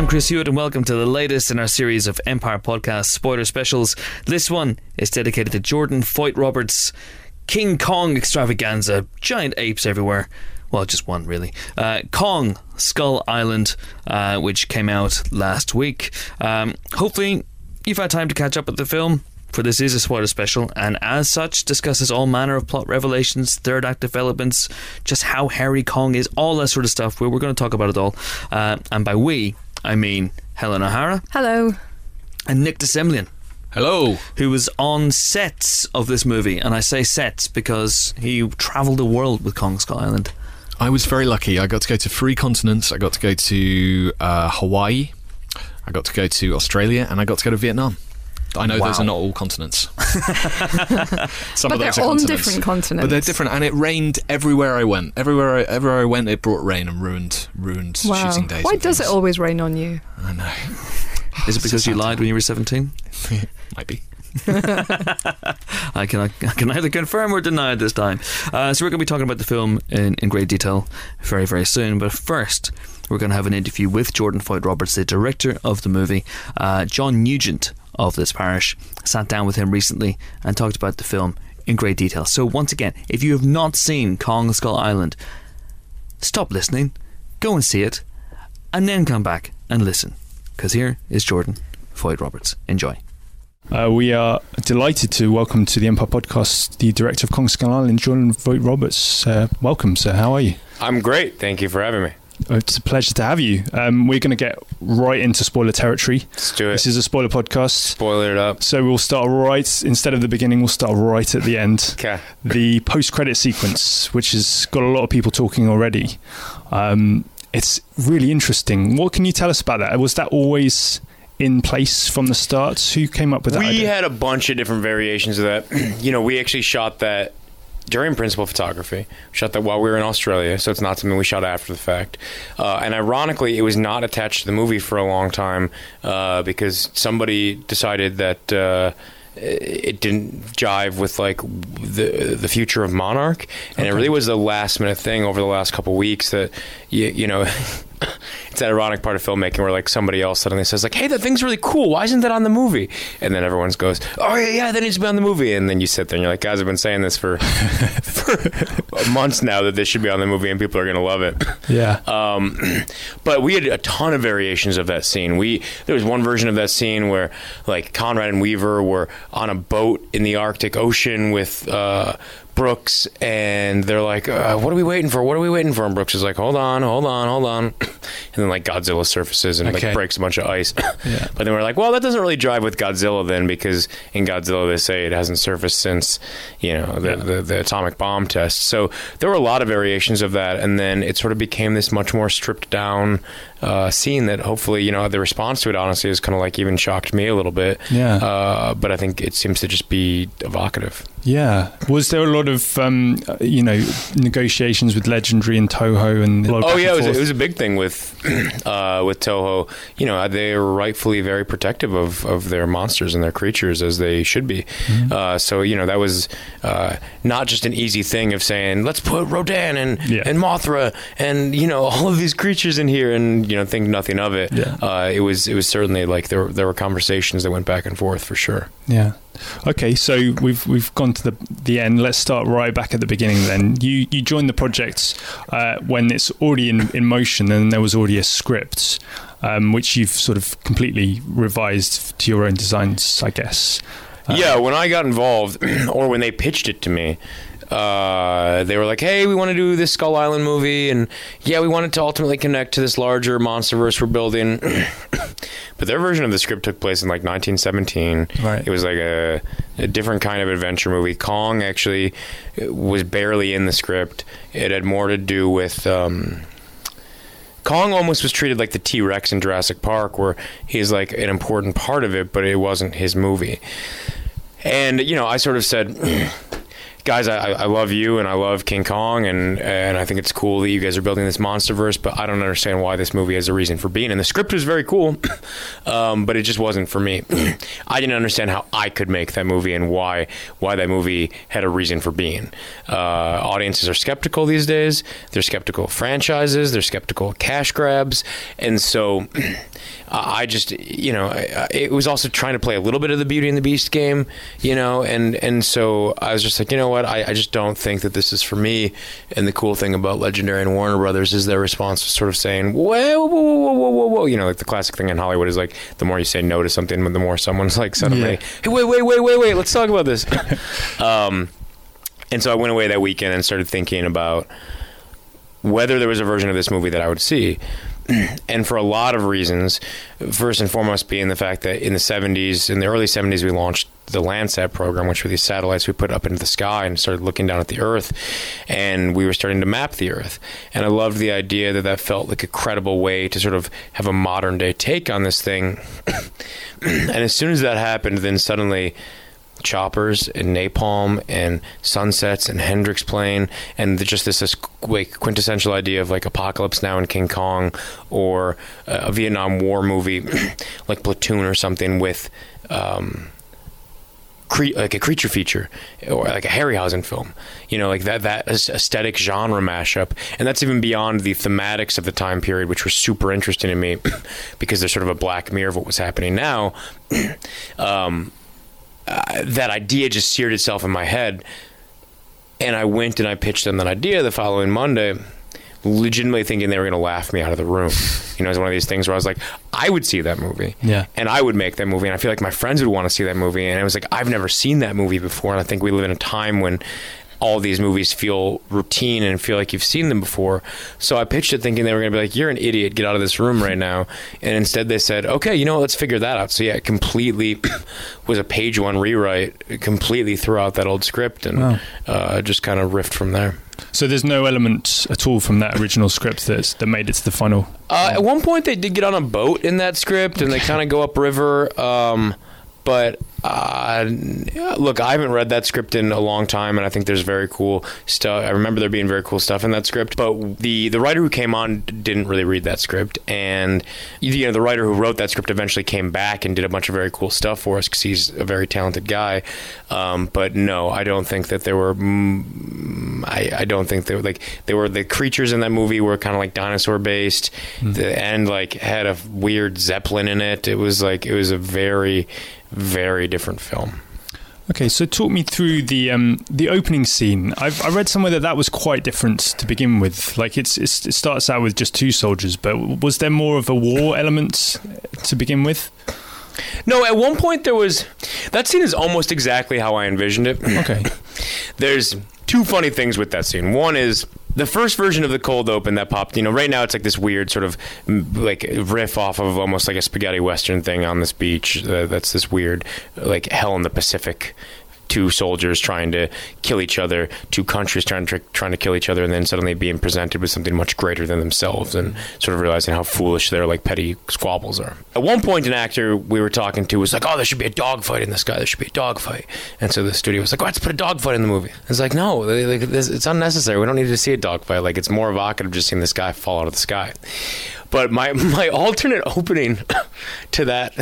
I'm Chris Hewitt and welcome to the latest in our series of Empire Podcast spoiler specials. This one is dedicated to Jordan Vogt-Roberts' King Kong extravaganza. Giant apes everywhere. Well, just one really. Kong Skull Island, which came out last week. Hopefully you've had time to catch up with the film, for this is a spoiler special, and as such discusses all manner of plot revelations, third act developments, just how hairy Kong is, all that sort of stuff. We're going to talk about it all. And by we, I mean Helen O'Hara. Hello. And Nick DeSemblian. Hello. Who was on sets of this movie. And I say sets because he travelled the world with Kong Skull Island. I was very lucky. I got to go to 3 continents. I got to go to Hawaii. I got to go to Australia. And I got to go to Vietnam. I know those are not all continents. Some but of those they're are on continents. different continents. But they're different, and it rained everywhere I went. Everywhere I went, it brought rain and ruined shooting days. Why does it always rain on you? I know. Is it because you lied when you were 17? Might be. I can either confirm or deny it this time. So we're going to be talking about the film in great detail very, very soon. But first, we're going to have an interview with Jordan Vogt-Roberts, the director of the movie. John Nugent of This Parish sat down with him recently and talked about the film in great detail. So once again, if you have not seen Kong Skull Island, stop listening, go and see it, and then come back and listen, because here is Jordan Vogt-Roberts. Enjoy. We are delighted to welcome to the Empire Podcast the director of Kong Skull Island, Jordan Vogt-Roberts. Welcome, sir. How are you? I'm great. Thank you for having me. It's a pleasure to have you. We're going to get right into spoiler territory. Let's do it. This is a spoiler podcast. Spoiler it up. So we'll start instead of the beginning, we'll start right at the end. Okay. The post-credit sequence, which has got a lot of people talking already. It's really interesting. What can you tell us about that? Was that always in place from the start? Who came up with that idea? We had a bunch of different variations of that. We actually shot that during principal photography. We shot that while we were in Australia, so it's not something we shot after the fact. And ironically, it was not attached to the movie for a long time because somebody decided that it didn't jive with like the future of Monarch, and it really was a last minute thing over the last couple of weeks that you know. It's that ironic part of filmmaking where like somebody else suddenly says like, hey, that thing's really cool, why isn't that on the movie? And then everyone goes, oh yeah, that needs to be on the movie. And then you sit there and you're like, guys, I've been saying this for months now that this should be on the movie and people are gonna love it. Yeah. But we had a ton of variations of that scene. There was one version of that scene where like Conrad and Weaver were on a boat in the Arctic Ocean with Brooks, and they're like, what are we waiting for? What are we waiting for? And Brooks is like, hold on. And then like Godzilla surfaces and like breaks a bunch of ice. Yeah. But then we're like, well, that doesn't really drive with Godzilla then, because in Godzilla they say it hasn't surfaced since, the atomic bomb test. So there were a lot of variations of that, and then it sort of became this much more stripped down scene that hopefully, the response to it honestly has kind of like even shocked me a little bit. Yeah. But I think it seems to just be evocative. Yeah. Was there a lot of, negotiations with Legendary and Toho and? It was a big thing with Toho. They were rightfully very protective of their monsters and their creatures, as they should be. Mm-hmm. So that was not just an easy thing of saying, let's put Rodan and Mothra and all of these creatures in here and think nothing of it. Yeah. It was certainly like there were conversations that went back and forth for sure. Yeah. Okay, so we've gone to the end. Let's start right back at the beginning then. You joined the project when it's already in motion, and there was already a script, which you've sort of completely revised to your own designs, I guess. When I got involved, or when they pitched it to me, they were like, hey, we want to do this Skull Island movie, and we wanted to ultimately connect to this larger monsterverse we're building. But their version of the script took place in like 1917. Right. It was like a different kind of adventure movie. Kong actually was barely in the script. It had more to do with Kong almost was treated like the T-Rex in Jurassic Park, where he's like an important part of it, but it wasn't his movie. And I sort of said, guys, I love you and I love King Kong, and I think it's cool that you guys are building this monsterverse, but I don't understand why this movie has a reason for being. And the script was very cool, but it just wasn't for me. I didn't understand how I could make that movie and why that movie had a reason for being. Audiences are skeptical these days. They're skeptical of franchises. They're skeptical of cash grabs. And so I just, it was also trying to play a little bit of the Beauty and the Beast game, and so I was just like, you know what, I just don't think that this is for me. And the cool thing about Legendary and Warner Brothers is their response was sort of saying, whoa, like the classic thing in Hollywood is like, the more you say no to something, the more someone's like suddenly, hey, wait, let's talk about this. And so I went away that weekend and started thinking about whether there was a version of this movie that I would see. And for a lot of reasons, first and foremost being the fact that in the early 70s, we launched the Landsat program, which were these satellites we put up into the sky and started looking down at the Earth, and we were starting to map the Earth. And I loved the idea that felt like a credible way to sort of have a modern day take on this thing. And as soon as that happened, then suddenly choppers and napalm and sunsets and Hendrix playing and just this like quintessential idea of like Apocalypse Now and King Kong, or a Vietnam War movie like Platoon or something with like a creature feature, or like a Harryhausen film, like that aesthetic genre mashup. And that's even beyond the thematics of the time period, which were super interesting to me because they're sort of a black mirror of what was happening now. That idea just seared itself in my head, and I went and I pitched them that idea the following Monday, legitimately thinking they were going to laugh me out of the room. It was one of these things where I was like, I would see that movie, and I would make that movie, and I feel like my friends would want to see that movie. And I was like, I've never seen that movie before, and I think we live in a time when all these movies feel routine and feel like you've seen them before. So I pitched it thinking they were going to be like, you're an idiot, get out of this room right now. And instead they said, okay, let's figure that out. So yeah, it completely was a page one rewrite, completely threw out that old script, and just kind of riffed from there. So there's no element at all from that original script that made it to the final? At one point they did get on a boat in that script, and they kind of go upriver. But look, I haven't read that script in a long time, and I think there's very cool stuff. I remember there being very cool stuff in that script. But the writer who came on didn't really read that script, and the writer who wrote that script eventually came back and did a bunch of very cool stuff for us because he's a very talented guy. But no, I don't think that there were. I don't think they were the creatures in that movie were kind of like dinosaur based. The end had a weird Zeppelin in it. It was a very, very different film. Okay, so talk me through the opening scene. I read somewhere that was quite different to begin with. Like it starts out with just two soldiers, but was there more of a war element to begin with? No, at one point there was. That scene is almost exactly how I envisioned it. Okay. There's two funny things with that scene. One is the first version of the cold open that popped, right now it's like this weird sort of like riff off of almost like a spaghetti western thing on this beach. That's this weird like Hell in the Pacific. Two soldiers trying to kill each other, two countries trying to kill each other, and then suddenly being presented with something much greater than themselves, and sort of realizing how foolish their like petty squabbles are. At one point, an actor we were talking to was like, "Oh, there should be a dogfight in this guy. There should be a dogfight." And so the studio was like, "Oh, let's put a dogfight in the movie." It's like, no, it's unnecessary. We don't need to see a dogfight. Like, it's more evocative just seeing this guy fall out of the sky. But my alternate opening to that,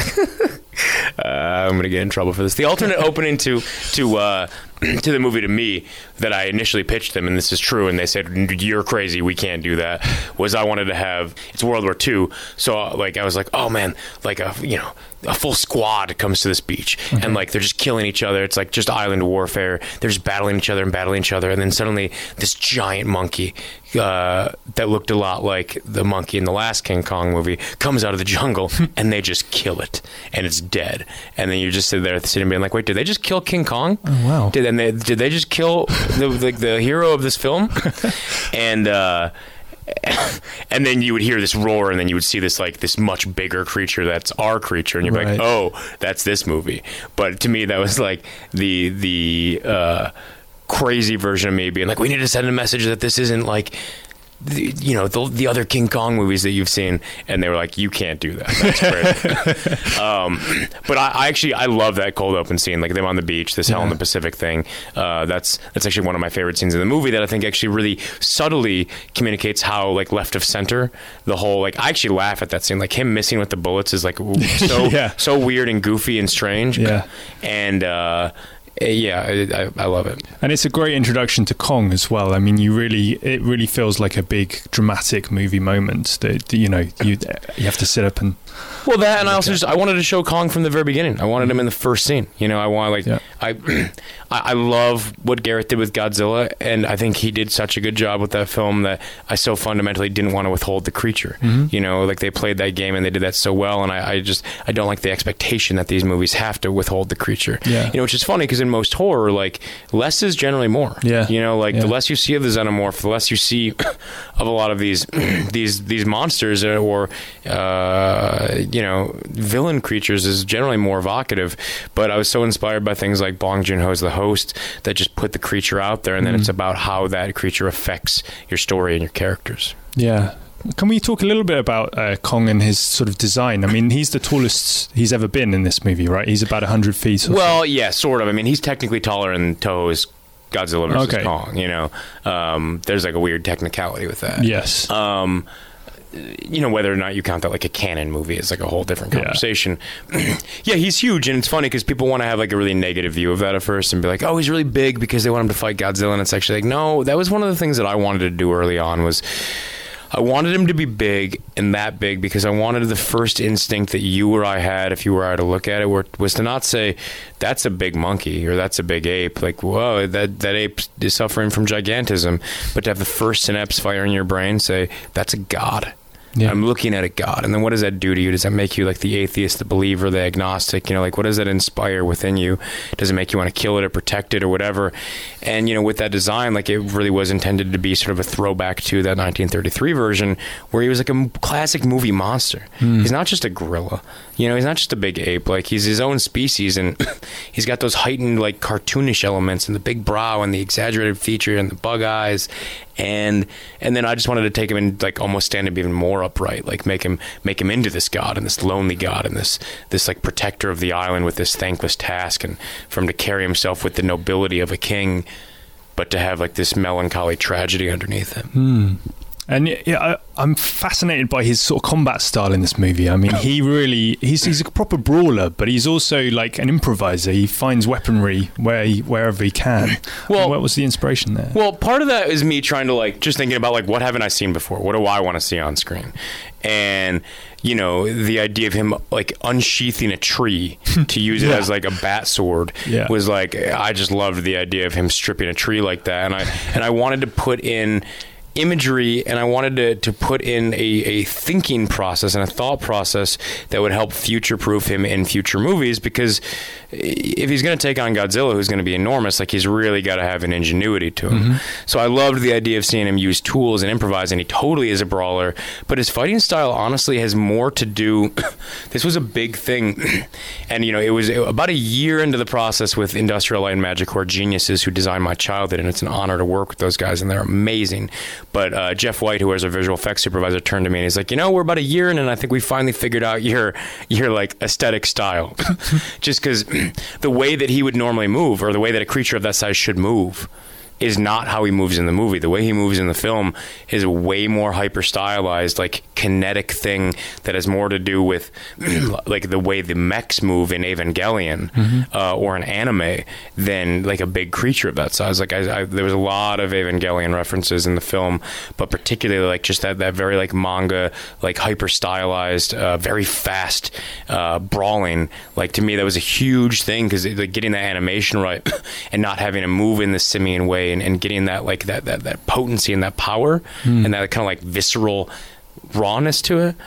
I'm going to get in trouble for this. The alternate opening to the movie to me that I initially pitched them, and this is true, and they said, "You're crazy, we can't do that," was I wanted to have, it's World War II, so like I was like, oh man, like a full squad comes to this beach, and like they're just killing each other. It's like just island warfare. They're just battling each other, and then suddenly this giant monkey that looked a lot like the monkey in the last King Kong movie comes out of the jungle, and they just kill it, and it's dead. And then you just sit there sitting being like, wait, did they just kill King Kong? Oh wow! Did they just kill the hero of this film? And then you would hear this roar, and then you would see this much bigger creature that's our creature, and you're like, oh, that's this movie. But to me, that was like the crazy version of me being like, we need to send a message that this isn't like the other King Kong movies that you've seen. And they were like, you can't do that. That's crazy. But I love that cold open scene, like them on the beach, this Hell in the Pacific thing. That's actually one of my favorite scenes in the movie that I think actually really subtly communicates how like left of center the whole, like, I actually laugh at that scene, like him missing with the bullets is like so weird and goofy and strange. And I love it. And it's a great introduction to Kong as well. I mean, it really feels like a big dramatic movie moment that you have to sit up and Well, that, and I also I wanted to show Kong from the very beginning. I wanted him in the first scene. You know, I want I love what Gareth did with Godzilla, and I think he did such a good job with that film that I so fundamentally didn't want to withhold the creature. You know, like they played that game and they did that so well, and I don't like the expectation that these movies have to withhold the creature. Yeah. You know, which is funny because in most horror, like less is generally more. Yeah. You know, like the less you see of the xenomorph, the less you see of a lot of these these monsters or you know, villain creatures is generally more evocative. But I was so inspired by things like Bong Joon-ho's The Host that just put the creature out there, and then it's about how that creature affects your story and your characters. Yeah. Can we talk a little bit about Kong and his sort of design? I mean, he's the tallest he's ever been in this movie, right? He's about 100 feet. Well, yeah, sort of. I mean, he's technically taller than Toho's Godzilla versus Kong, you know. There's like a weird technicality with that. Yes. You know, whether or not you count that like a canon movie is like a whole different conversation. Yeah, he's huge, and it's funny because people want to have like a really negative view of that at first and be like, oh, he's really big because they want him to fight Godzilla, and it's actually like, no, that was one of the things that I wanted to do early on was I wanted him to be big and that big because I wanted the first instinct that you or I had if you were to look at it was to not say that's a big monkey or that's a big ape, like, whoa, that ape is suffering from gigantism, but to have the first synapse fire in your brain say that's a god. Yeah. I'm looking at a god. And then what does that do to you? Does that make you like the atheist, the believer, the agnostic? You know, like what does that inspire within you? Does it make you want to kill it or protect it or whatever? And, you know, with that design, like it really was intended to be sort of a throwback to that 1933 version where he was like a classic movie monster. He's not just a gorilla. You know, he's not just a big ape. Like he's his own species, and he's got those heightened like cartoonish elements and the big brow and the exaggerated feature and the bug eyes. And then I just wanted to take him and like almost stand him even more upright, like make him into this god and this lonely god and this like protector of the island with this thankless task, and for him to carry himself with the nobility of a king, but to have like this melancholy tragedy underneath him. And yeah, I'm fascinated by his sort of combat style in this movie. I mean, he's a proper brawler, but he's also like an improviser. He finds weaponry wherever he can. Well, what was the inspiration there? Well, part of that is me trying to like just thinking about like what haven't I seen before? What do I want to see on screen? And you know, the idea of him like unsheathing a tree to use it as like a bat sword was like, I just loved the idea of him stripping a tree like that, and I wanted to put in imagery, and I wanted to put in a thinking process and a thought process that would help future-proof him in future movies, because if he's going to take on Godzilla, who's going to be enormous, like he's really got to have an ingenuity to him. So I loved the idea of seeing him use tools and improvise, and he totally is a brawler, but his fighting style honestly has more to do this was a big thing, and you know, it was about a year into the process with Industrial Light and Magic, who are geniuses who designed my childhood, and it's an honor to work with those guys, and they're amazing. But Jeff White, who was our visual effects supervisor, turned to me and he's like, you know, we're about a year in, and I think we finally figured out your like aesthetic style. Just because the way that he would normally move, or the way that a creature of that size should move, is not how he moves in the movie. The way he moves in the film is a way more hyper stylized, like kinetic thing that has more to do with like the way the mechs move in Evangelion or an anime than like a big creature of that size. Like there was a lot of Evangelion references in the film, but particularly like just that very like manga, like hyper stylized, very fast brawling. Like to me, that was a huge thing, because like getting that animation right and not having to move in the simian way, and getting that like that potency and that power and that kind of like visceral rawness to it,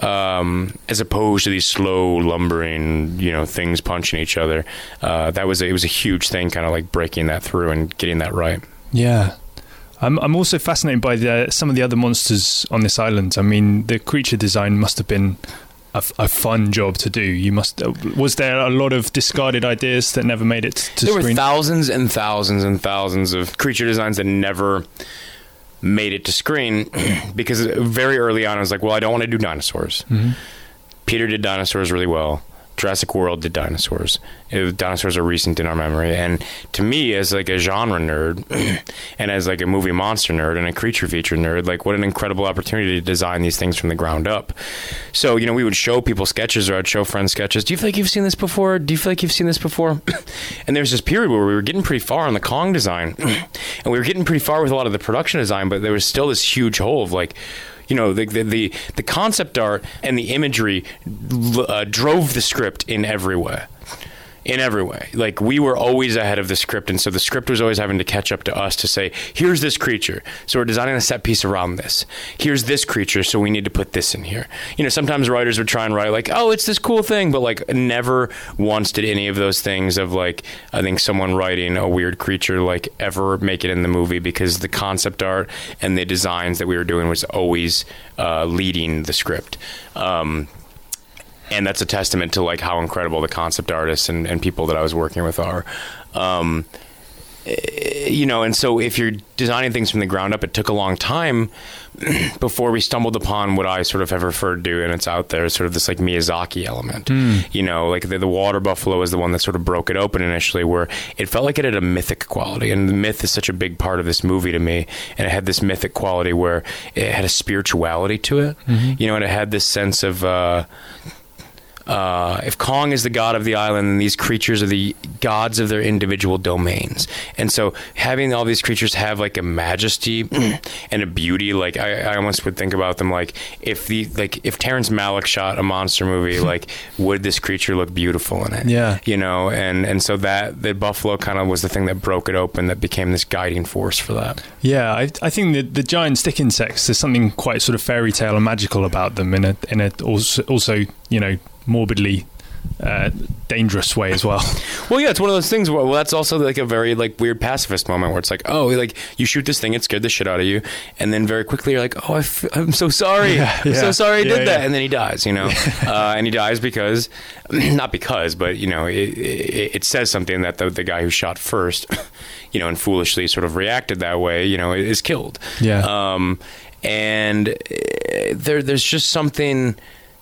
as opposed to these slow lumbering, you know, things punching each other. It was a huge thing, kind of like breaking that through and getting that right. Yeah. I'm also fascinated by some of the other monsters on this island. I mean, the creature design must have been a fun job to do. Was there a lot of discarded ideas that never made it to screen? There were thousands and thousands and thousands of creature designs that never made it to screen, because very early on I was like, well, I don't want to do dinosaurs. Peter did dinosaurs really well. Jurassic World did dinosaurs. Dinosaurs are recent in our memory, and to me, as like a genre nerd and as like a movie monster nerd and a creature feature nerd, like what an incredible opportunity to design these things from the ground up. So, you know, we would show people sketches, or I'd show friends sketches. Do you feel like you've seen this before? Do you feel like you've seen this before? And there was this period where we were getting pretty far on the Kong design, and we were getting pretty far with a lot of the production design, but there was still this huge hole of like, You know, the concept art and the imagery drove the script in every way. In every way. Like, we were always ahead of the script, and so the script was always having to catch up to us to say, here's this creature, so we're designing a set piece around this. Here's this creature, so we need to put this in here. You know, sometimes writers would try and write, like, oh, it's this cool thing, but, like, never once did any of those things of, like, I think someone writing a weird creature, like, ever make it in the movie, because the concept art and the designs that we were doing was always leading the script. And that's a testament to, like, how incredible the concept artists and people that I was working with are. You know, and so if you're designing things from the ground up, it took a long time before we stumbled upon what I sort of have referred to, and it's out there, sort of this, like, Miyazaki element. You know, like the water buffalo is the one that sort of broke it open initially, where it felt like it had a mythic quality, and the myth is such a big part of this movie to me, and it had this mythic quality where it had a spirituality to it, you know, and it had this sense of... if Kong is the god of the island, then these creatures are the gods of their individual domains. And so having all these creatures have, like, a majesty and a beauty, like, I almost would think about them like if Terrence Malick shot a monster movie, like, would this creature look beautiful in it? Yeah. You know, and so that the buffalo kind of was the thing that broke it open, that became this guiding force for that. Yeah, I think that the giant stick insects, there's something quite sort of fairy tale and magical about them in a also, you know, morbidly dangerous way as well. Well, yeah, it's one of those things where, well, that's also, like, a very, like, weird pacifist moment where it's like, oh, like, you shoot this thing, it scared the shit out of you, and then very quickly you're like, oh, I'm so sorry. I'm so sorry I did that. And then he dies, you know. And he dies because, not because, but, you know, it says something that the guy who shot first, you know, and foolishly sort of reacted that way, you know, is killed. Yeah. And there's just something...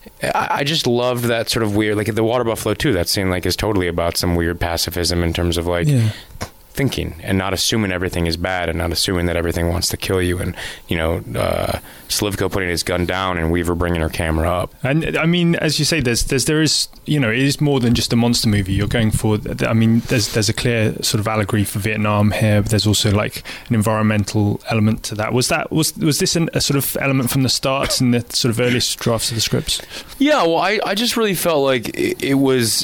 I just loved that sort of weird, like, the water buffalo too, that scene, like, is totally about some weird pacifism in terms of, like, thinking and not assuming everything is bad and not assuming that everything wants to kill you, and, you know, Slivko putting his gun down and Weaver bringing her camera up. And I mean, as you say, there is, you know, it is more than just a monster movie. You're going for, I mean, there's a clear sort of allegory for Vietnam here, but there's also, like, an environmental element to that. Was this a sort of element from the start in the sort of earliest drafts of the scripts? Yeah, well, I just really felt like it was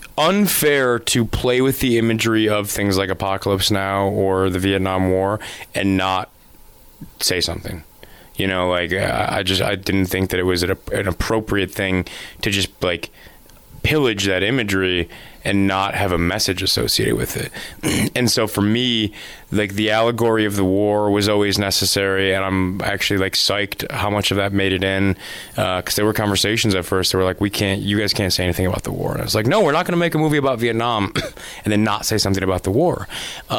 unfair to play with the imagery of things like Apocalypse Now or the Vietnam War and not say something. You know, like, I didn't think that it was an appropriate thing to just, like, pillage that imagery and not have a message associated with it. And so for me, like, the allegory of the war was always necessary, and I'm actually, like, psyched how much of that made it in, because there were conversations at first that were like, you guys can't say anything about the war. And I was like, no, we're not going to make a movie about Vietnam and then not say something about the war.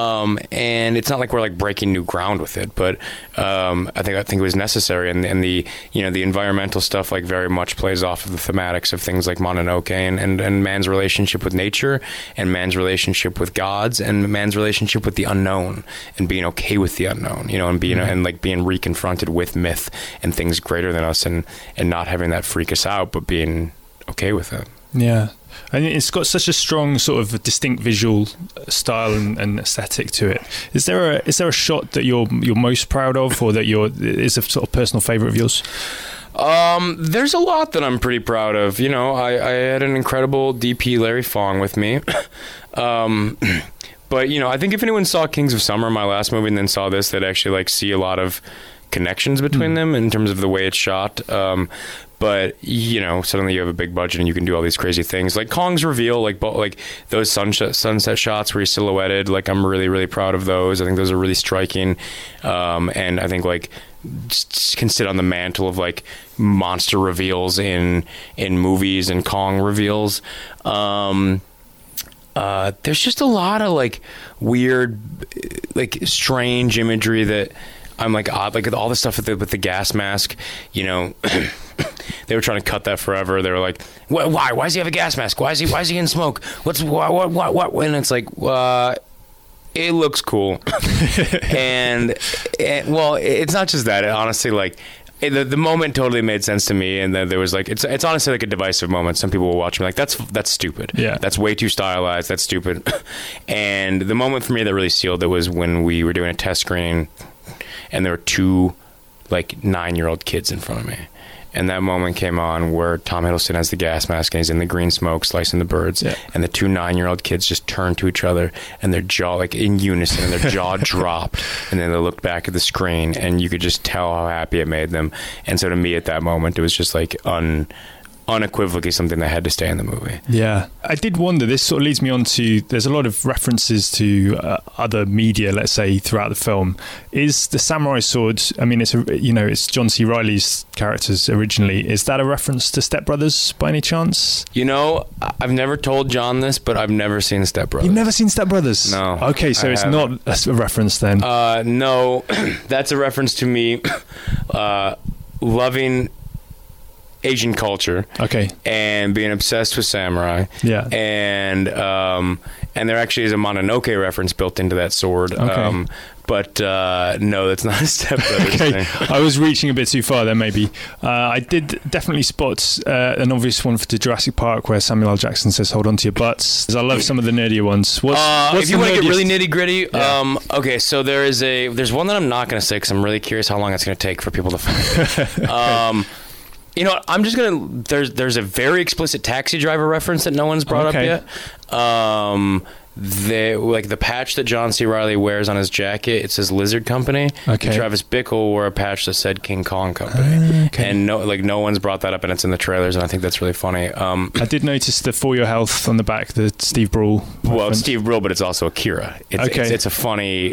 And it's not like we're, like, breaking new ground with it, but I think it was necessary, and the, you know, the environmental stuff, like, very much plays off of the thematics of things like Mononoke and man's relationship with nature, and man's relationship with gods, and man's relationship with the unknown, and being okay with the unknown, you know, and being and, like, being reconfronted with myth and things greater than us, and not having that freak us out, but being okay with it. Yeah. And it's got such a strong sort of distinct visual style and aesthetic to it. Is there a shot that you're most proud of, or that is a sort of personal favorite of yours? There's a lot that I'm pretty proud of. You know, I had an incredible DP, Larry Fong, with me. But, you know, I think if anyone saw Kings of Summer, my last movie, and then saw this, they'd actually, like, see a lot of connections between them in terms of the way it's shot. But, you know, suddenly you have a big budget and you can do all these crazy things. Like Kong's reveal, like those sunset shots where he's silhouetted, like, I'm really, really proud of those. I think those are really striking. And I think, like, can sit on the mantle of, like, monster reveals in movies and Kong reveals. There's just a lot of, like, weird, like, strange imagery that I'm, like, odd, like, all the stuff with the gas mask, you know. They were trying to cut that forever. They were like, why does he have a gas mask? Why is he in smoke? What? And it's like, it looks cool. and well, it's not just that. It honestly, like, the moment totally made sense to me, and then there was, like, it's honestly, like, a divisive moment. Some people will watch me like, that's stupid. Yeah, that's way too stylized. That's stupid. And the moment for me that really sealed it was when we were doing a test screening, and there were two like 9-year-old kids in front of me. And that moment came on where Tom Hiddleston has the gas mask and he's in the green smoke slicing the birds. Yeah. And the 2 9-year-old kids just turned to each other and their jaw, like in unison, and their jaw dropped. And then they looked back at the screen and you could just tell how happy it made them. And so to me at that moment, it was just like unequivocally something that had to stay in the movie. Yeah. I did wonder, this sort of leads me on to, there's a lot of references to other media, let's say, throughout the film. Is the samurai sword, I mean, it's John C. Reilly's characters originally. Is that a reference to Step Brothers by any chance? I've never told John this, but I've never seen Step Brothers. You've never seen Step Brothers? No. Okay, so it's not a reference then? No, that's a reference to me loving Asian culture, okay, and being obsessed with samurai, yeah, and there actually is a Mononoke reference built into that sword, okay. But no, that's not a Step Brothers okay. thing. I was reaching a bit too far there, maybe. I did definitely spot an obvious one for Jurassic Park where Samuel L. Jackson says, "Hold on to your butts." I love some of the nerdier ones. What's if you want to get really nitty gritty, yeah. Okay, so there's one that I'm not going to say because I'm really curious how long it's going to take for people to find. Okay. You know what, I'm just going to... There's a very explicit Taxi Driver reference that no one's brought up yet. The patch that John C. Reilly wears on his jacket, it says Lizard Company. Okay. And Travis Bickle wore a patch that said King Kong Company. Okay. And no one's brought that up, and it's in the trailers, and I think that's really funny. I did notice the For Your Health on the back, the Steve Brule reference. Well, it's Steve Brule, but it's also Akira. It's a funny...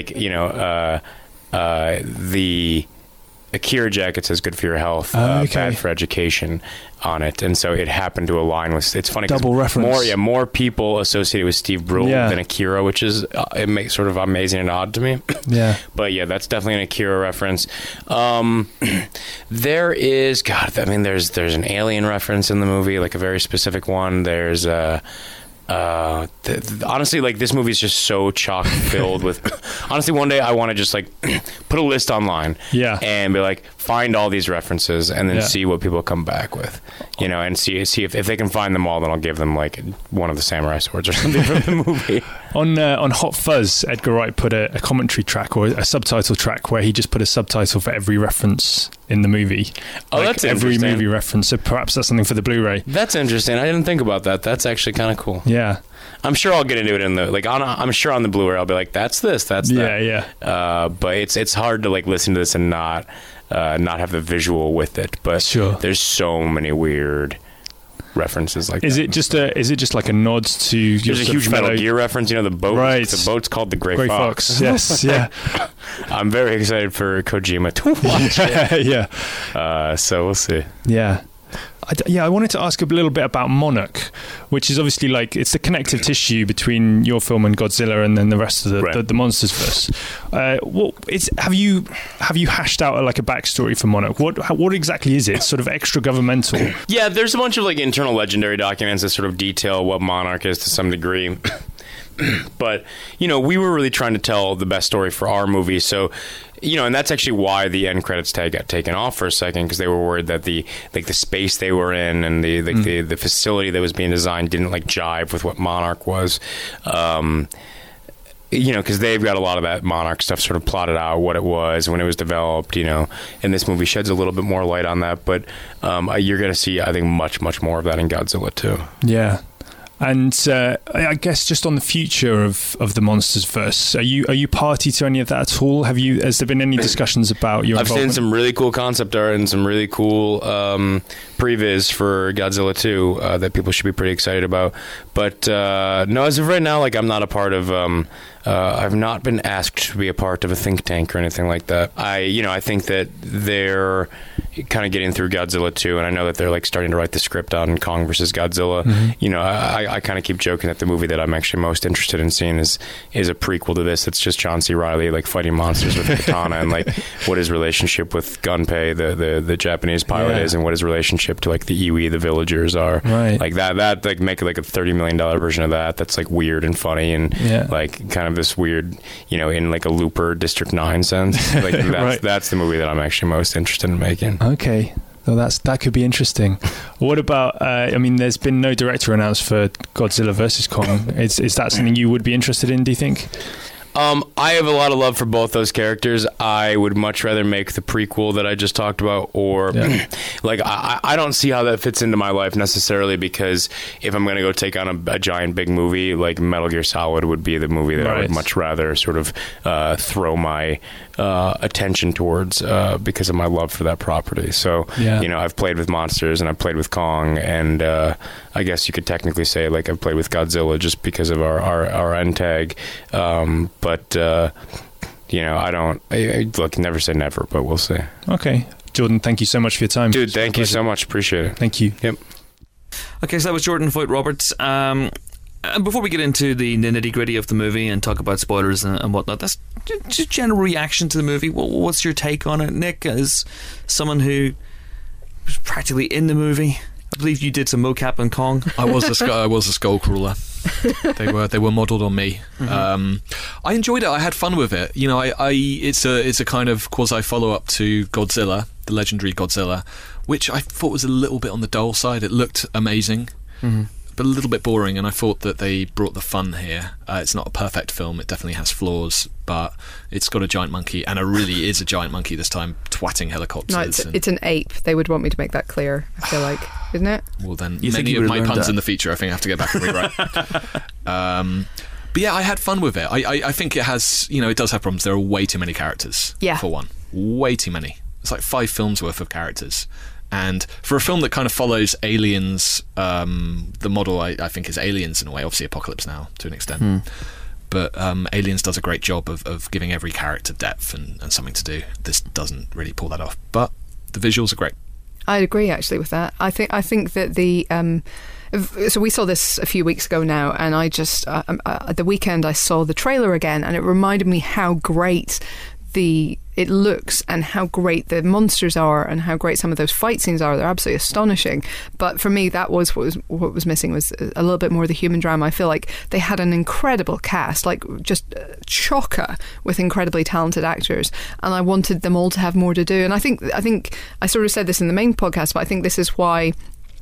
the... Akira jacket says "Good for your health, bad for education" on it, and so it happened to align with. It's funny, double reference. More people associated with Steve Brule than Akira, which is it makes sort of amazing and odd to me. Yeah, but yeah, that's definitely an Akira reference. There is there's an alien reference in the movie, like a very specific one. There's honestly, like, this movie is just so chock filled with honestly, one day I want to just like put a list online and be like, find all these references and then see what people come back with, and see if they can find them all, then I'll give them like one of the samurai swords or something from the movie. On Hot Fuzz, Edgar Wright put a commentary track or a subtitle track where he just put a subtitle for every reference in the movie. Oh, like that's every movie reference. So perhaps that's something for the Blu-ray. That's interesting. I didn't think about that. That's actually kind of cool. Yeah. I'm sure I'll get into it in the I'm sure on the Blu-ray I'll be like, that's this, that's that. Yeah. But it's hard to like listen to this and not have the visual with it. But sure. There's so many weird references like is that. Is it just like a nod to there's a huge Metal Gear reference, the boat, right. The boat's called the Grey Fox. Yes. Yeah. I'm very excited for Kojima to watch it. Yeah. So we'll see. Yeah. I wanted to ask a little bit about Monarch, which is obviously like it's the connective tissue between your film and Godzilla, and then the rest of the MonstersVerse. Have you hashed out like a backstory for Monarch? What exactly is it? Sort of extra governmental? Yeah, there's a bunch of like internal legendary documents that sort of detail what Monarch is to some degree. But we were really trying to tell the best story for our movie, so and that's actually why the end credits tag got taken off for a second, because they were worried that the space they were in and the facility that was being designed didn't like jive with what Monarch was. Because they've got a lot of that Monarch stuff sort of plotted out, what it was when it was developed, and this movie sheds a little bit more light on that. But you're going to see, I think, much, much more of that in Godzilla 2. Yeah. And I guess just on the future of the MonstersVerse, are you party to any of that at all? Has there been any discussions about your involvement? I've seen some really cool concept art and some really cool previs for Godzilla 2 that people should be pretty excited about. But no, as of right now, like, I'm not a part of. I've not been asked to be a part of a think tank or anything like that. I think that they're kind of getting through Godzilla 2, and I know that they're like starting to write the script on Kong versus Godzilla. Mm-hmm. I kind of keep joking that the movie that I'm actually most interested in seeing is a prequel to this. It's just John C. Reilly like fighting monsters with a katana, and like what his relationship with Gunpei, the Japanese pilot, is, and what his relationship to like the Iwi, the villagers, are. Right. Like that like make like a $30 million version of that. That's like weird and funny and like kind of this weird, in like a Looper District 9 sense. Like that's the movie that I'm actually most interested in making. Okay. Well, that could be interesting. What about? There's been no director announced for Godzilla vs Kong. Is that something you would be interested in? Do you think? I have a lot of love for both those characters. I would much rather make the prequel that I just talked about, or like I don't see how that fits into my life necessarily, because if I'm going to go take on a giant big movie, like Metal Gear Solid would be the movie that I would much rather sort of throw my attention towards because of my love for that property. So, I've played with monsters and I've played with Kong, and I guess you could technically say like I've played with Godzilla just because of our end tag. But I don't. Look, never say never, but we'll see. Okay, Jordan, thank you so much for your time. Dude, thank you so much. Appreciate it. Thank you. Yep. Okay, so that was Jordan Vogt-Roberts. And before we get into the nitty-gritty of the movie and talk about spoilers and whatnot, that's just general reaction to the movie. What's your take on it, Nick, as someone who was practically in the movie? I believe you did some mocap on Kong. I was a skullcrawler. They were modelled on me. Mm-hmm. I enjoyed it. I had fun with it. It's a kind of quasi follow up to Godzilla, the legendary Godzilla, which I thought was a little bit on the dull side. It looked amazing, but a little bit boring, and I thought that they brought the fun here. It's not a perfect film. It definitely has flaws, but it's got a giant monkey, and it really is a giant monkey this time, twatting helicopters. No, it's an ape. They would want me to make that clear, I feel like, isn't it? Well, then you many of my puns in the future, I think I have to go back and rewrite. But yeah, I had fun with it. I think it has, it does have problems. There are way too many characters, for one. Way too many. It's like 5 films worth of characters. And for a film that kind of follows Aliens, the model I think is Aliens in a way, obviously Apocalypse Now to an extent. But Aliens does a great job of giving every character depth and something to do. This doesn't really pull that off, but the visuals are great. I agree actually with that. I think that the so we saw this a few weeks ago now, and I just at the weekend I saw the trailer again, and it reminded me how great it looks and how great the monsters are and how great some of those fight scenes are. They're absolutely astonishing. But for me, that was what was missing, was a little bit more of the human drama. I feel like they had an incredible cast, like just chocker with incredibly talented actors, and I wanted them all to have more to do. And I think I sort of said this in the main podcast, but I think this is why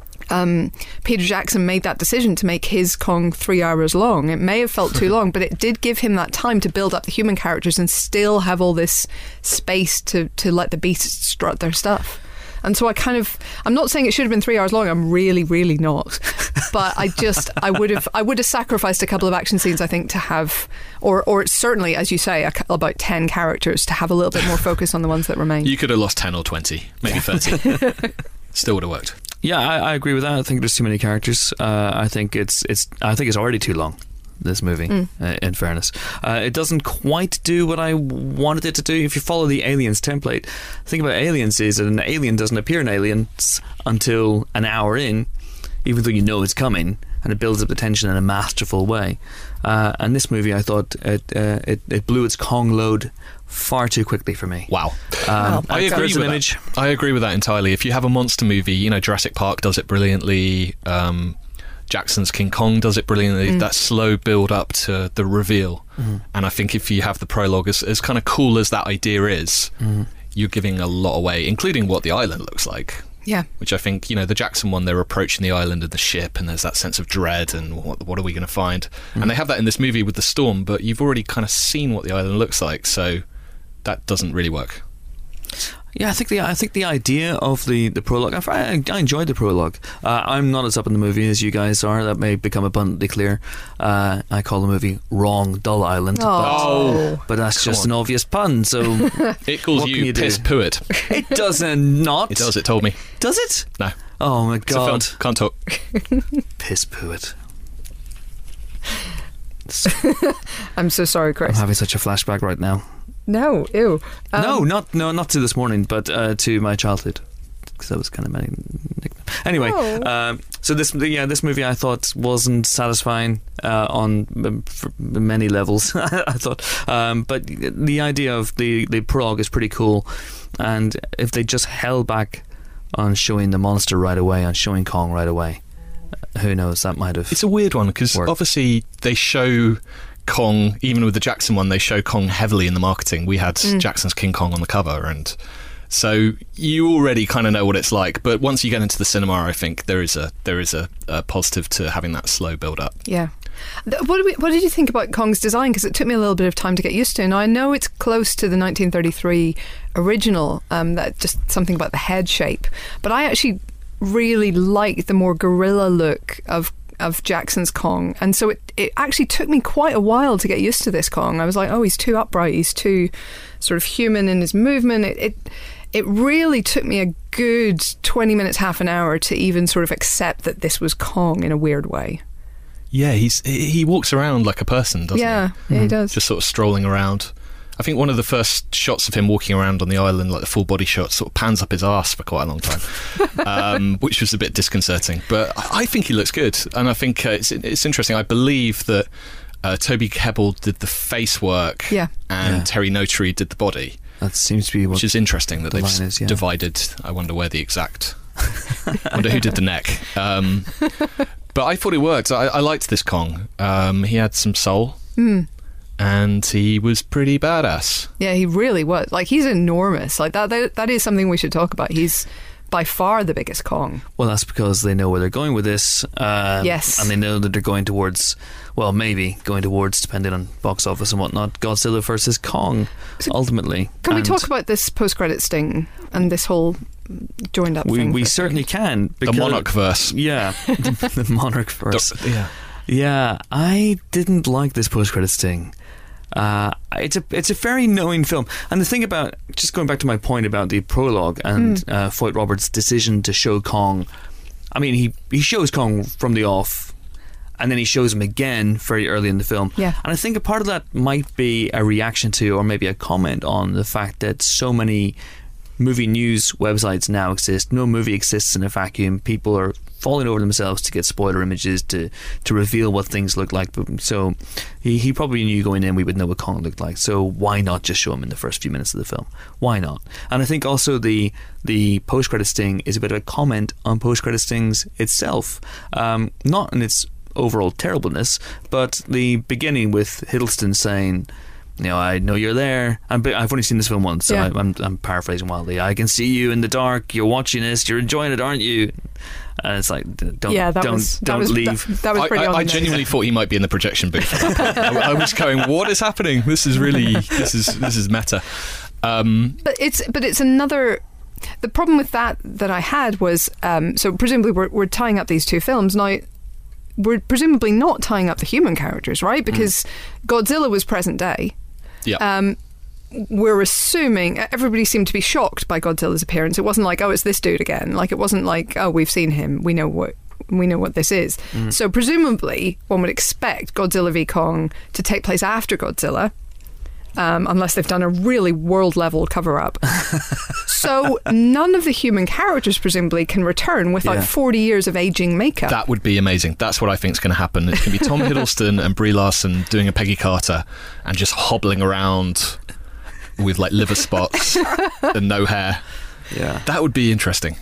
Peter Jackson made that decision to make his Kong 3 hours long. It may have felt too long, but it did give him that time to build up the human characters and still have all this space to let the beasts strut their stuff. And so I'm not saying it should have been 3 hours long. I'm really, really not. But I would have sacrificed a couple of action scenes, I think, to have, or certainly, as you say, about 10 characters to have a little bit more focus on the ones that remain. You could have lost 10 or 20, maybe 30. Still would have worked. Yeah, I agree with that. I think there's too many characters. I think it's already too long, this movie, in fairness. It doesn't quite do what I wanted it to do. If you follow the Aliens template, the thing about Aliens is that an alien doesn't appear in Aliens until an hour in, even though you know it's coming, and it builds up the tension in a masterful way. And this movie, I thought it blew its Kong load far too quickly for me. Wow. I agree with that. I agree with that entirely. If you have a monster movie, Jurassic Park does it brilliantly. Jackson's King Kong does it brilliantly. That slow build up to the reveal. And I think if you have the prologue, as kind of cool as that idea is, you're giving a lot away, including what the island looks like. Yeah. Which I think, the Jackson one, they're approaching the island and the ship, and there's that sense of dread and what are we going to find? And they have that in this movie with the storm, but you've already kind of seen what the island looks like, so that doesn't really work. Yeah, I think the idea of the prologue, I enjoyed the prologue. I'm not as up in the movie as you guys are. That may become abundantly clear. I call the movie Wrong Dull Island. But that's just an obvious pun, so it calls you Piss Puit. It doesn't not. It does, it told me. Does it? No. Oh my God. It's a film. Can't talk. Piss Puit. I'm so sorry, Chris. I'm having such a flashback right now. No, ew. No, not to this morning, but to my childhood, because that was kind of my nickname. Anyway, so this movie I thought wasn't satisfying on many levels. I thought, but the idea of the prologue is pretty cool, and if they just held back on showing the monster right away, on showing Kong right away, who knows, that might have. It's a weird one because obviously they show Kong, even with the Jackson one, they show Kong heavily in the marketing. We had Jackson's King Kong on the cover, and so you already kind of know what it's like. But once you get into the cinema, I think there is a positive to having that slow build up. Yeah. What did you think about Kong's design? Because it took me a little bit of time to get used to. Now I know it's close to the 1933 original, that just something about the head shape, but I actually really like the more gorilla look of Jackson's Kong, and so it actually took me quite a while to get used to this Kong. I was like, oh, he's too upright, he's too sort of human in his movement. It really took me a good 20 minutes, half an hour to even sort of accept that this was Kong in a weird way. Yeah, he walks around like a person, doesn't he? Yeah, he does. Just sort of strolling around. I think one of the first shots of him walking around on the island, like the full body shot, sort of pans up his arse for quite a long time, which was a bit disconcerting. But I think he looks good, and I think it's interesting. I believe that Toby Kebbell did the face work, and Terry Notary did the body. That seems to be which is interesting that they've divided. I wonder where the exact. I wonder who did the neck. But I thought it worked. I liked this Kong. He had some soul. And he was pretty badass. Yeah, he really was. Like, he's enormous. Like, that is something we should talk about. He's by far the biggest Kong. Well, that's because they know where they're going with this. Yes. And they know that they're going towards, well, maybe going towards, depending on box office and whatnot, Godzilla versus Kong, ultimately. Can we talk about this post-credit sting and this whole joined up thing? We certainly can. The Monarch verse. Yeah. The Monarch verse. Yeah, I didn't like this post-credit sting. It's a very knowing film, and the thing about, just going back to my point about the prologue and Foyt Roberts' decision to show Kong, I mean he shows Kong from the off, and then he shows him again very early in the film, and I think a part of that might be a reaction to, or maybe a comment on, the fact that so many movie news websites now exist. No movie exists in a vacuum. People are falling over themselves to get spoiler images to reveal what things look like. So he probably knew going in we would know what Kong looked like. So why not just show him in the first few minutes of the film? Why not? And I think also the post-credit sting is a bit of a comment on post-credit stings itself. Not in its overall terribleness, but the beginning with Hiddleston saying, you know, I know you're there. I've only seen this film once, so I'm paraphrasing wildly. I can see you in the dark. You're watching this. You're enjoying it, aren't you? And it's like, don't leave. That was pretty. I genuinely thought he might be in the projection booth. At that point. I was going, what is happening? This is really this is meta. But it's another. The problem with that I had was, so presumably we're tying up these two films now. We're presumably not tying up the human characters, right? Because Godzilla was present day. Yeah. We're assuming everybody seemed to be shocked by Godzilla's appearance. It wasn't like, oh, it's this dude again. Like, it wasn't like, oh, we've seen him. We know what this is. So presumably, one would expect Godzilla v Kong to take place after Godzilla, unless they've done a really world-level cover-up. So none of the human characters presumably can return without 40 years of aging makeup. That would be amazing. That's what I think is going to happen. It's going to be Tom Hiddleston and Brie Larson doing a Peggy Carter and just hobbling around with like liver spots and no hair. Yeah, that would be interesting.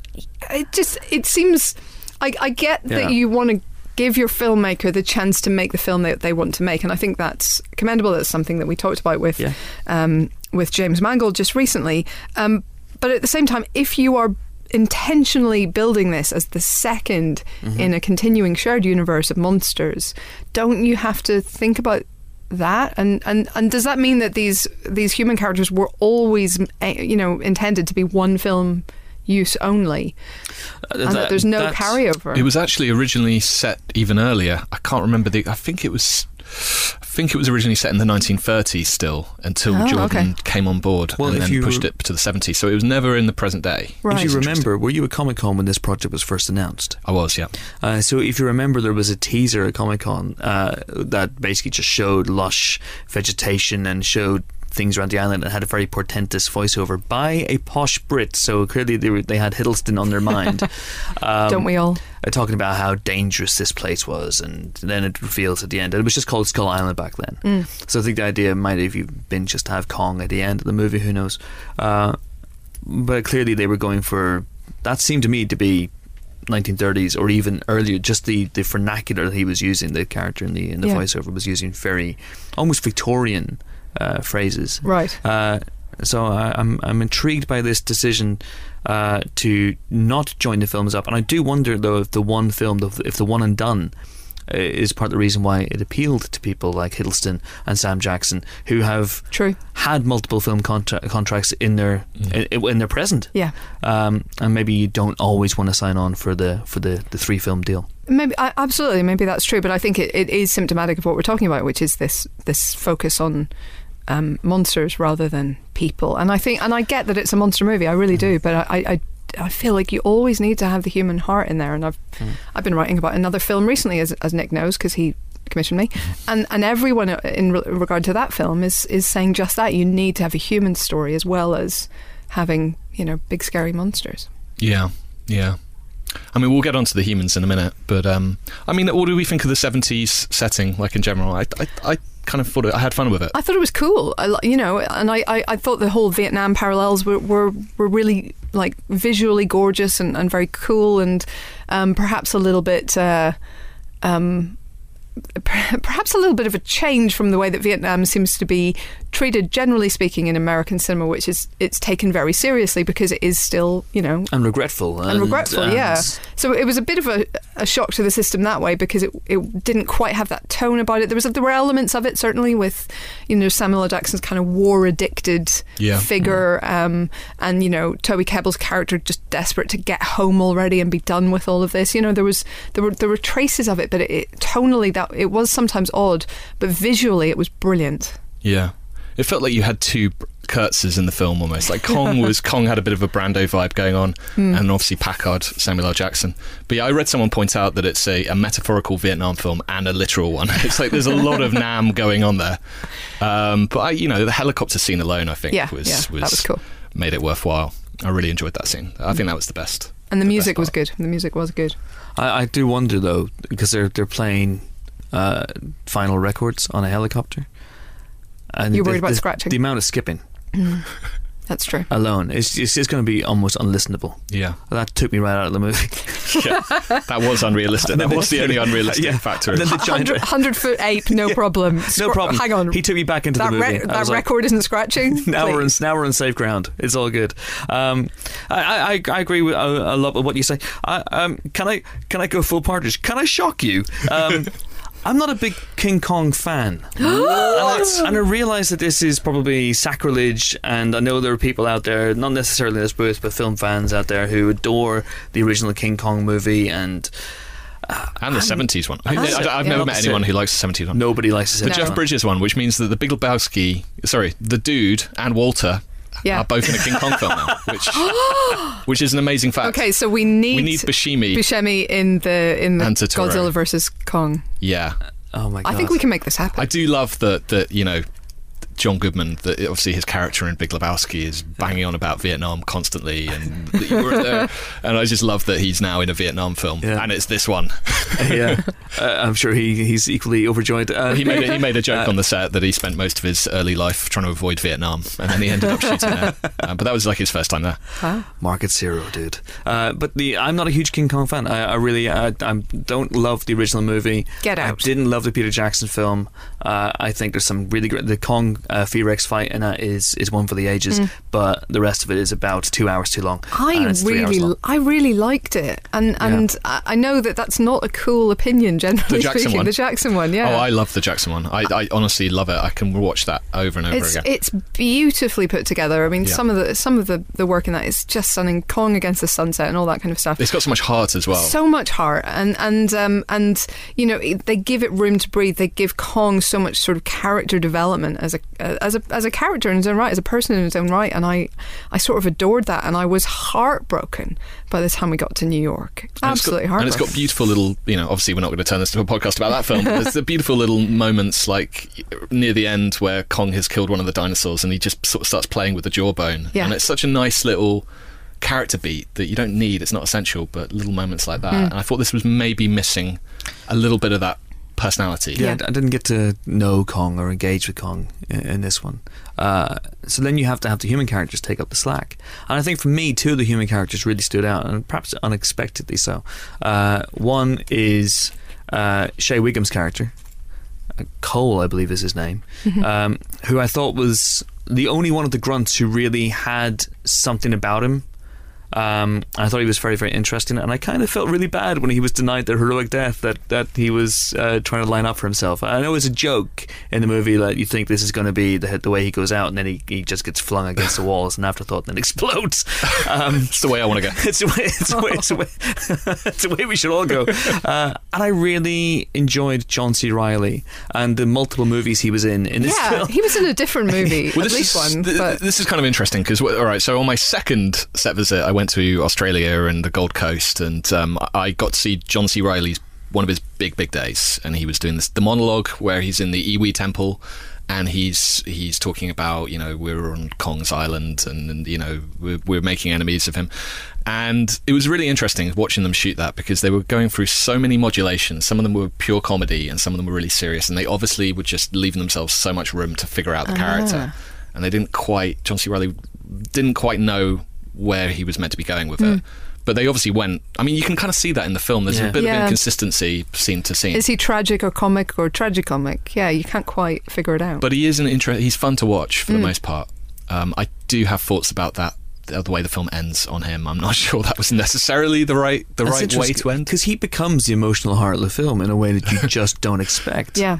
It seems. I get that you want to give your filmmaker the chance to make the film that they want to make, and I think that's commendable. That's something that we talked about with James Mangold just recently. But at the same time, if you are intentionally building this as the second in a continuing shared universe of monsters, don't you have to think about that? And does that mean that these human characters were always intended to be one film use only, and that there's no carryover? It was actually originally set even earlier. I can't remember I think it was originally set in the 1930s still, until Jordan came on board and then pushed it to the 70s. So it was never in the present day. Right. If you remember, were you at Comic-Con when this project was first announced? I was, yeah. So if you remember, there was a teaser at Comic-Con that basically just showed lush vegetation and showed things around the island and had a very portentous voiceover by a posh Brit. So clearly they had Hiddleston on their mind. Don't we all? Talking about how dangerous this place was, and then it reveals at the end. It was just called Skull Island back then. So I think the idea might have been just to have Kong at the end of the movie. Who knows? But clearly they were going for. That seemed to me to be 1930s or even earlier. Just the vernacular that he was using, the character in the voiceover was using very almost Victorian phrases. Right. So I'm intrigued by this decision to not join the films up, and I do wonder though if the one film, if the one and done, is part of the reason why it appealed to people like Hiddleston and Sam Jackson, who have had multiple film contracts in their present. Yeah. And maybe you don't always want to sign on for the 3-film deal. Maybe absolutely, maybe that's true, but I think it is symptomatic of what we're talking about, which is this focus on monsters rather than people. And I get that it's a monster movie, I really do, but I feel like you always need to have the human heart in there. And I've been writing about another film recently, as Nick knows, because he commissioned me, and everyone in regard to that film is saying just that. You need to have a human story as well as having, big scary monsters. Yeah. I mean, we'll get onto the humans in a minute, but I mean, what do we think of the 70s setting, like in general? I kind of thought I had fun with it. I thought it was cool, and I thought the whole Vietnam parallels were really like visually gorgeous and very cool, and perhaps a little bit perhaps a little bit of a change from the way that Vietnam seems to be treated, generally speaking, in American cinema, which is it's taken very seriously because it is still, and regretful. Yeah. So it was a bit of a shock to the system that way, because it didn't quite have that tone about it. There were elements of it, certainly, with Samuel L. Jackson's kind of war-addicted figure, and Toby Kebbell's character just desperate to get home already and be done with all of this. There were traces of it, but it tonally that it was sometimes odd, but visually it was brilliant. Yeah. It felt like you had two Kurtzes in the film almost. Like Kong had a bit of a Brando vibe going on, and obviously Packard, Samuel L. Jackson. But yeah, I read someone point out that it's a metaphorical Vietnam film and a literal one. It's like there's a lot of Nam going on there. But the helicopter scene alone, I think, that was cool. Made it worthwhile. I really enjoyed that scene. I think that was the best. And the music was good. The music was good. I do wonder though, because they're playing vinyl records on a helicopter. And you're worried about scratching? The amount of skipping. That's true. Alone. It's going to be almost unlistenable. Yeah. That took me right out of the movie. Yeah. That was unrealistic. That was the only unrealistic factor. And then the 100-foot ape, no problem. No problem. Hang on. He took me back into the movie. That record isn't scratching? Now we're on safe ground. It's all good. I agree with a lot of what you say. Can I go full partridge? Can I shock you? I'm not a big King Kong fan. And I realise that this is probably sacrilege, and I know there are people out there, not necessarily in this booth, but film fans out there who adore the original King Kong movie and the 70s one. I've never met anyone who likes the 70s one. Nobody likes the 70s one. The Jeff Bridges one, which means that the Big Lebowski, the dude and Walter are both in a King Kong film now, which is an amazing fact. Okay, so we need Buscemi in the Godzilla versus Kong. Yeah. Oh my God. I think we can make this happen. I do love that John Goodman, that obviously his character in Big Lebowski is banging on about Vietnam constantly, and and I just love that he's now in a Vietnam film, and it's this one. Yeah, I'm sure he's equally overjoyed. He made a joke on the set that he spent most of his early life trying to avoid Vietnam, and then he ended up shooting there. But that was like his first time there. Huh? Market zero, dude. But I'm not a huge King Kong fan. I really don't love the original movie. Get Out. I didn't love the Peter Jackson film. I think there's some really great. The Kong T-Rex fight in that is one for the ages, but the rest of it is about 2 hours too long. I really liked it, and I know that that's not a cool opinion generally speaking. The Jackson one, yeah. Oh, I love the Jackson one. I honestly love it. I can watch that over and over again. It's beautifully put together. I mean, some of the work in that is just stunning. Kong Against the Sunset and all that kind of stuff. It's got so much heart as well. So much heart, and they give it room to breathe. They give Kong so much sort of character development as a character in his own right, as a person in his own right, and I sort of adored that, and I was heartbroken by the time we got to New York. Absolutely heartbroken. And it's got beautiful little, obviously we're not going to turn this into a podcast about that film, but there's the beautiful little moments like near the end where Kong has killed one of the dinosaurs and he just sort of starts playing with the jawbone, and it's such a nice little character beat that you don't need, it's not essential, but little moments like that. And I thought this was maybe missing a little bit of that personality. Yeah, I didn't get to know Kong or engage with Kong in this one. So then you have to have the human characters take up the slack. And I think for me, two of the human characters really stood out, and perhaps unexpectedly so. One is Shea Whigham's character, Cole, I believe is his name, who I thought was the only one of the grunts who really had something about him. I thought he was very, very interesting, and I kind of felt really bad when he was denied the heroic death that he was trying to line up for himself. I know it's a joke in the movie that you think this is going to be the way he goes out, and then he just gets flung against the walls, an afterthought, and then explodes. It's the way I want to go. It's the way we should all go. And I really enjoyed John C. Reilly and the multiple movies he was in this film. He was in a different movie, Well, at least one. This is kind of interesting because, all right, so on my second set visit, I went to Australia and the Gold Coast, and I got to see John C. Reilly's one of his big days, and he was doing the monologue where he's in the Iwi Temple, and he's talking about, you know, we're on Kong's Island, and you know, we're making enemies of him. And it was really interesting watching them shoot that, because they were going through so many modulations. Some of them were pure comedy and some of them were really serious, and they obviously were just leaving themselves so much room to figure out the character. And John C. Reilly didn't quite know where he was meant to be going with it. But they obviously went. I mean, you can kind of see that in the film. There's a bit of inconsistency scene to scene. Is he tragic or comic or tragicomic? Yeah, you can't quite figure it out. But he is he's fun to watch for the most part. I do have thoughts about that. The way the film ends on him, I'm not sure that was necessarily the right way to end, because he becomes the emotional heart of the film in a way that you just don't expect. Yeah.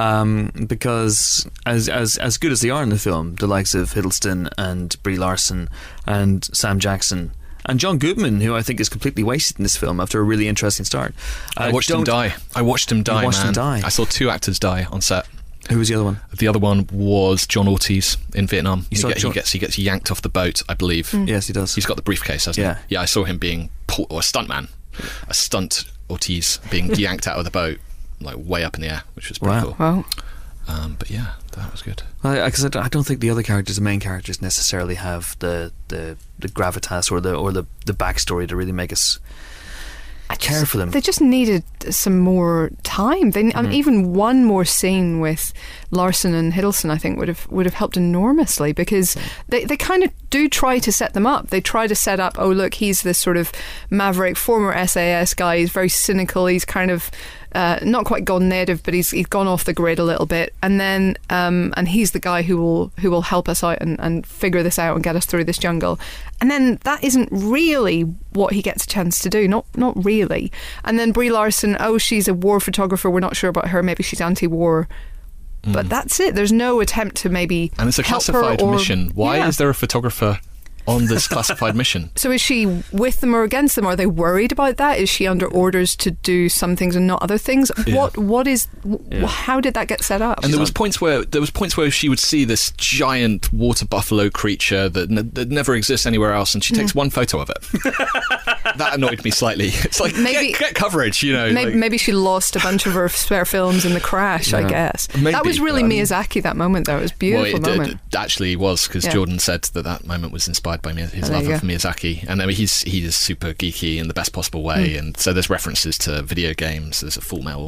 Because as good as they are in the film, the likes of Hiddleston and Brie Larson and Sam Jackson and John Goodman, who I think is completely wasted in this film after a really interesting start. I watched him die. You watched him die. I saw 2 actors die on set. Who was the other one? The other one was John Ortiz in Vietnam. He gets yanked off the boat, I believe. Yes, he does. He's got the briefcase, hasn't he? Yeah, I saw him being a stunt Ortiz being yanked out of the boat, like way up in the air, which was pretty cool. Wow. But yeah, that was good. Because I don't think the main characters necessarily have the gravitas or the backstory to really make us care for them. They just needed some more time. Even one more scene with Larson and Hiddleston, I think, would have helped enormously, because they kind of do try to set them up. They try to set up, oh look, he's this sort of maverick former SAS guy. He's very cynical. He's kind of not quite gone native, but he's gone off the grid a little bit. And then and he's the guy who will help us out and figure this out and get us through this jungle. And then that isn't really what he gets a chance to do. Not really. And then Brie Larson, oh, she's a war photographer. We're not sure about her. Maybe she's anti-war. But that's it. There's no attempt to maybe And it's a help classified her or, mission. Why is there a photographer on this classified mission? So is she with them or against them? Are they worried about that? Is she under orders to do some things and not other things? Yeah. How did that get set up? And there was points where she would see this giant water buffalo creature that never exists anywhere else, and she takes one photo of it. That annoyed me slightly. It's like, maybe get coverage, you know. Maybe she lost a bunch of her spare films in the crash. I guess that was really Miyazaki. That moment, though, it was a beautiful moment. It actually was, because Jordan said that moment was inspired by his love of Miyazaki, and I mean, he's super geeky in the best possible way, and so there's references to video games. There's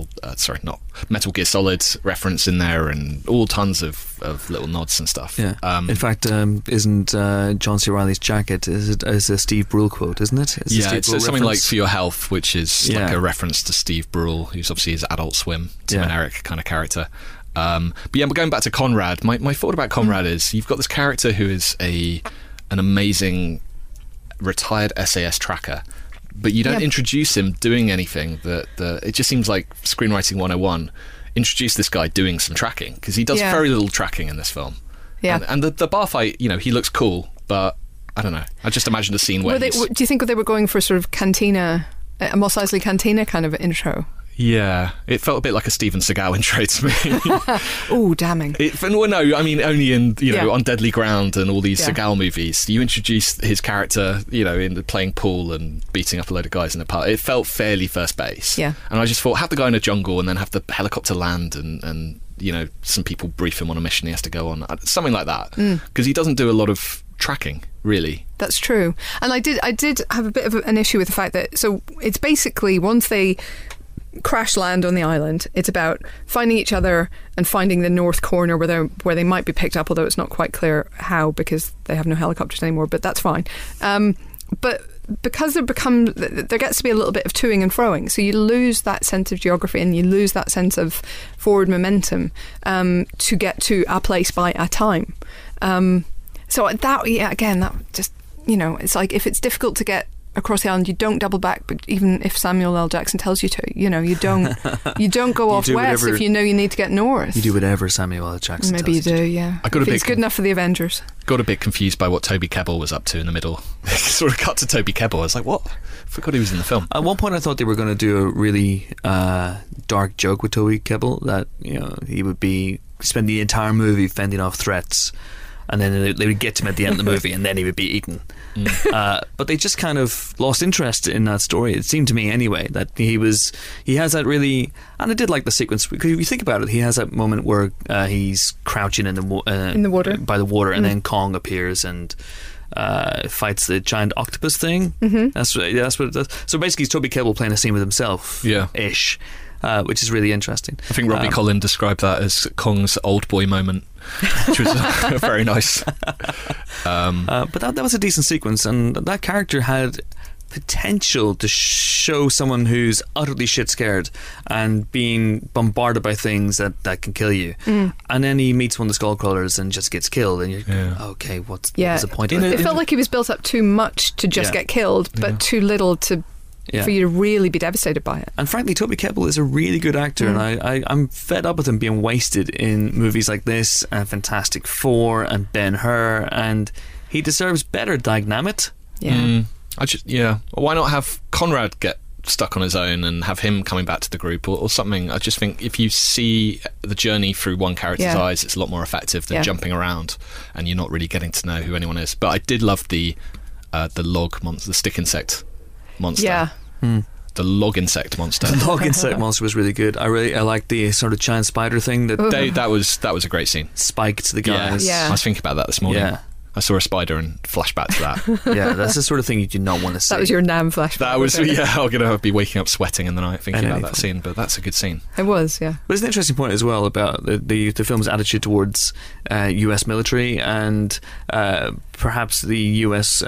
a Metal Gear Solid reference in there, and all tons of little nods and stuff. Yeah. In fact, isn't John C. Reilly's jacket is a Steve Brule quote, isn't it? It's something like "For Your Health," which is like a reference to Steve Brule, who's obviously his Adult Swim, Tim and Eric kind of character. But going back to Conrad, my thought about Conrad is you've got this character who is an amazing retired SAS tracker, but you don't introduce him doing anything that it just seems like screenwriting 101. Introduce this guy doing some tracking, because he does very little tracking in this film. And the bar fight, you know, he looks cool, but I don't know, I just imagined a scene where do you think they were going for sort of cantina, a Mos Eisley cantina kind of intro? Yeah, it felt a bit like a Steven Seagal intro to me. Oh, damning. Only in On Deadly Ground and all these Seagal movies, you introduce his character, in playing pool and beating up a load of guys in the park. It felt fairly first base. Yeah. And I just thought, have the guy in a jungle and then have the helicopter land and some people brief him on a mission he has to go on, something like that, because he doesn't do a lot of tracking, really. That's true. And I did have a bit of an issue with the fact that, so it's basically once they crash land on the island, it's about finding each other and finding the north corner where they might be picked up, although it's not quite clear how, because they have no helicopters anymore, but that's fine. But because there gets to be a little bit of toing and froing, so you lose that sense of geography and you lose that sense of forward momentum to get to a place by a time. So that, again, that just it's like if it's difficult to get across the island, you don't double back. But even if Samuel L. Jackson tells you to, you don't go off west if you know you need to get north. You do whatever Samuel L. Jackson Maybe tells you do, to. yeah. It's good enough for the Avengers. Got a bit confused by what Toby Kebbell was up to in the middle. Sort of cut to Toby Kebbell. I was like, what? I forgot he was in the film. At one point I thought they were going to do a really dark joke with Toby Kebbell, that he would spend the entire movie fending off threats, and then they would get to him at the end of the movie, and then he would be eaten. But they just kind of lost interest in that story. It seemed to me anyway that he has that really, and I did like the sequence, because if you think about it, he has that moment where he's crouching in the water by the water, and then Kong appears and fights the giant octopus thing. That's what it does. So basically, it's Toby Kebbell playing a scene with himself, ish. Which is really interesting. I think Robbie Collin described that as Kong's old boy moment, which was very nice. But that was a decent sequence, and that character had potential to show someone who's utterly shit scared and being bombarded by things that can kill you. And then he meets one of the Skullcrawlers and just gets killed, and you're okay, what's the point of it? It felt like he was built up too much to just get killed, but too little for you to really be devastated by it. And frankly, Toby Kebbell is a really good actor, and I'm fed up with him being wasted in movies like this and Fantastic Four and Ben-Hur, and he deserves better, dagnammit. Why not have Conrad get stuck on his own and have him coming back to the group or something? I just think if you see the journey through one character's eyes, it's a lot more effective than jumping around and you're not really getting to know who anyone is. But I did love the log monster, the stick insect monster. The log insect monster. The log insect monster was really good. I liked the sort of giant spider thing that that was a great scene. Spiked the guys. I was thinking about that this morning. I saw a spider and flashed back to that. That's the sort of thing you do not want to see. That was your Nam flashback. That was, I'm going to be waking up sweating in the night thinking about that scene, but that's a good scene. It was, yeah. But it's an interesting point as well about the film's attitude towards US military and perhaps the US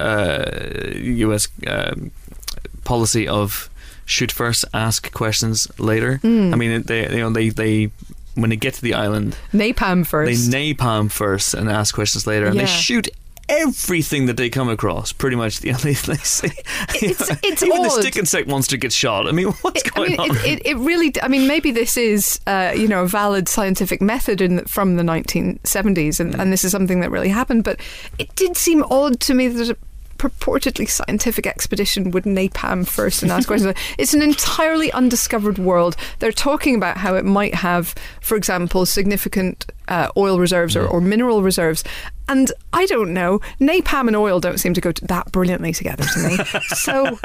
policy of shoot first, ask questions later. I mean, they when they get to the island, napalm first. They napalm first and ask questions later, and they shoot everything that they come across. Pretty much, they say it's even odd. the stick insect monster gets shot. I mean, what's going on? It really. I mean, maybe this is a valid scientific method from the 1970s, and this is something that really happened. But it did seem odd to me that a purportedly scientific expedition would napalm first and ask questions. It's an entirely undiscovered world. They're talking about how it might have, for example, significant oil reserves or mineral reserves. And I don't know, napalm and oil don't seem to go that brilliantly together to me. So,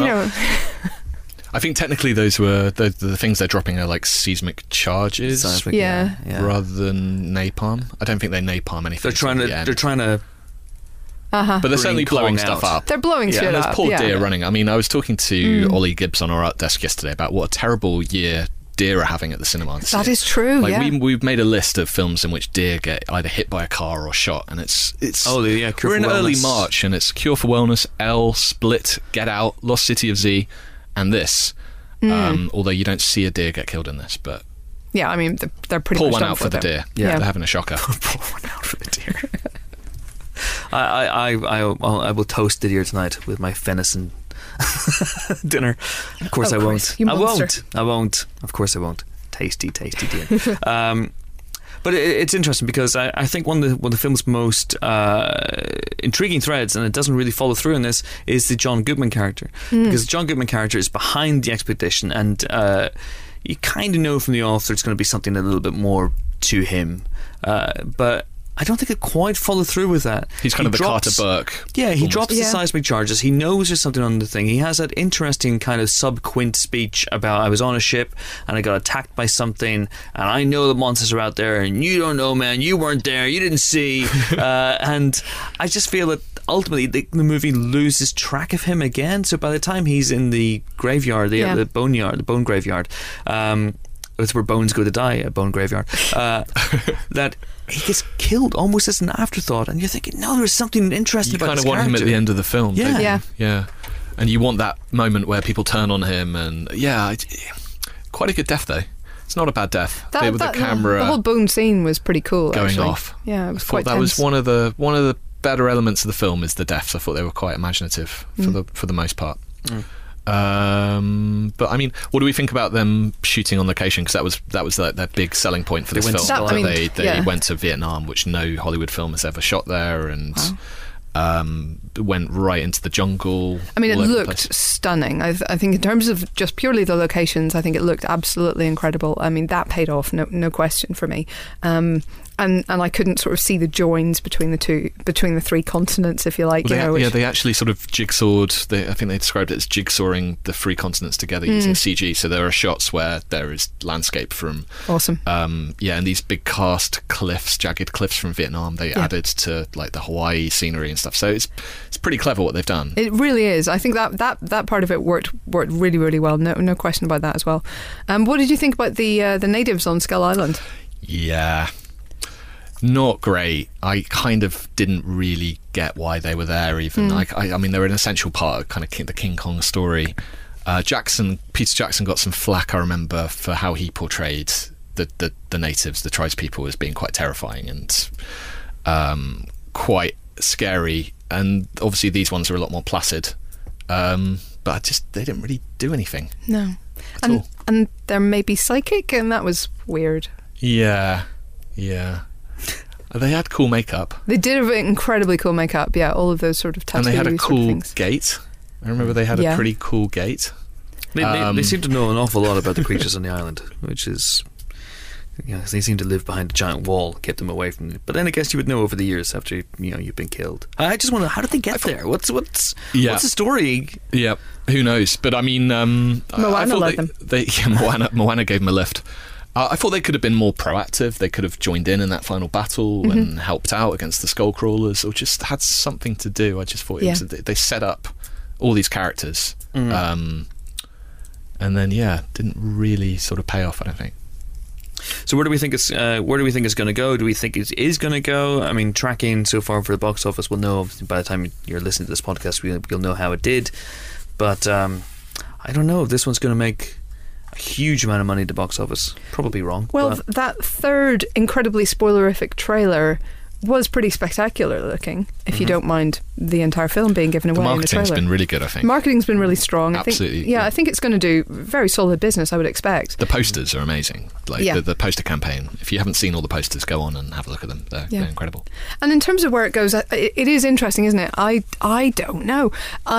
I think technically those were the things they're dropping are like seismic charges, rather than napalm. I don't think they napalm anything. They're trying to. But they're certainly blowing stuff up. They're blowing shit up. There's poor deer running. I mean, I was talking to Ollie Gibbs on our art desk yesterday about what a terrible year deer are having at the cinema. That is true. We've made a list of films in which deer get either hit by a car or shot, and it's we're in early March, and it's Cure for Wellness, Elle, Split, Get Out, Lost City of Z, and this. Although you don't see a deer get killed in this, but I mean they're pretty. Pour much one out for the deer. They're having a shocker. Pour one out for the deer. I will toast the deer tonight with my venison dinner. Of course I won't. I won't. Of course I won't. Tasty deer. But it's interesting because I think one of the film's most intriguing threads, and it doesn't really follow through in this, is the John Goodman character. Because the John Goodman character is behind the expedition, and you kind of know from the author it's going to be something a little bit more to him. But I don't think it quite followed through with that. He's kind of the Carter Burke. Yeah, he drops the seismic charges. He knows there's something on the thing. He has that interesting kind of sub-quint speech about, I was on a ship and I got attacked by something, and I know the monsters are out there, and you don't know, man. You weren't there. You didn't see. And I just feel that ultimately the movie loses track of him again. So by the time he's in the graveyard, the bone graveyard, it's where bones go to die, a bone graveyard, that he gets killed almost as an afterthought, and you're thinking, no, there's something interesting about this character. You kind of want him at the end of the film. Yeah. And you want that moment where people turn on him, and quite a good death though. It's not a bad death. With the camera, the whole bone scene was pretty cool. Going actually. Off. Yeah, it was quite that tense. was one of the better elements of the film is the deaths. I thought they were quite imaginative for the most part. But I mean, what do we think about them shooting on location? Because that was their big selling point for this film. They went to Vietnam, which no Hollywood film has ever shot there, and went right into the jungle. I mean, it looked stunning. I think in terms of just purely the locations, I think it looked absolutely incredible. I mean, that paid off, no question for me. And I couldn't sort of see the joins between the three continents, if you like. They actually sort of jigsawed. I think they described it as jigsawing the three continents together using CG. So there are shots where there is landscape from awesome. And these big jagged cliffs from Vietnam. They added to like the Hawaii scenery and stuff. So it's pretty clever what they've done. It really is. I think that part of it worked really, really well. No question about that as well. What did you think about the natives on Skull Island? Yeah. Not great. I kind of didn't really get why they were there even. I mean, they're an essential part of kind of the King Kong story. Peter Jackson got some flack, I remember, for how he portrayed the natives, the tribespeople, as being quite terrifying and quite scary. And obviously these ones are a lot more placid. But they didn't really do anything. No. And they're maybe psychic, and that was weird. Yeah. They had cool makeup. They did have incredibly cool makeup, yeah, all of those sort of tattoos. And they had a cool things. gate. I remember they had a pretty cool gate. They seem to know an awful lot about the creatures on the island, which is... they seem to live behind a giant wall, kept them away from it. But then I guess you would know over the years after you've been killed. I just wonder, how did they get there? What's the story? Yeah, who knows? But I mean, Moana led them. Moana gave them a lift. I thought they could have been more proactive. They could have joined in that final battle and helped out against the skull crawlers, or just had something to do. I just thought they set up all these characters, and then didn't really sort of pay off, I don't think. So where do we think it's going to go? Do we think it is going to go? I mean, tracking so far for the box office, we'll know by the time you're listening to this podcast. We'll know how it did, but I don't know if this one's going to make a huge amount of money at the box office. Probably wrong. Well, that third incredibly spoilerific trailer was pretty spectacular looking, if you don't mind the entire film being given away in the trailer. The marketing's been really good, I think. Marketing's been really strong. Absolutely. I think it's going to do very solid business, I would expect. The posters are amazing. The poster campaign. If you haven't seen all the posters, go on and have a look at them. They're incredible. And in terms of where it goes, it is interesting, isn't it? I don't know.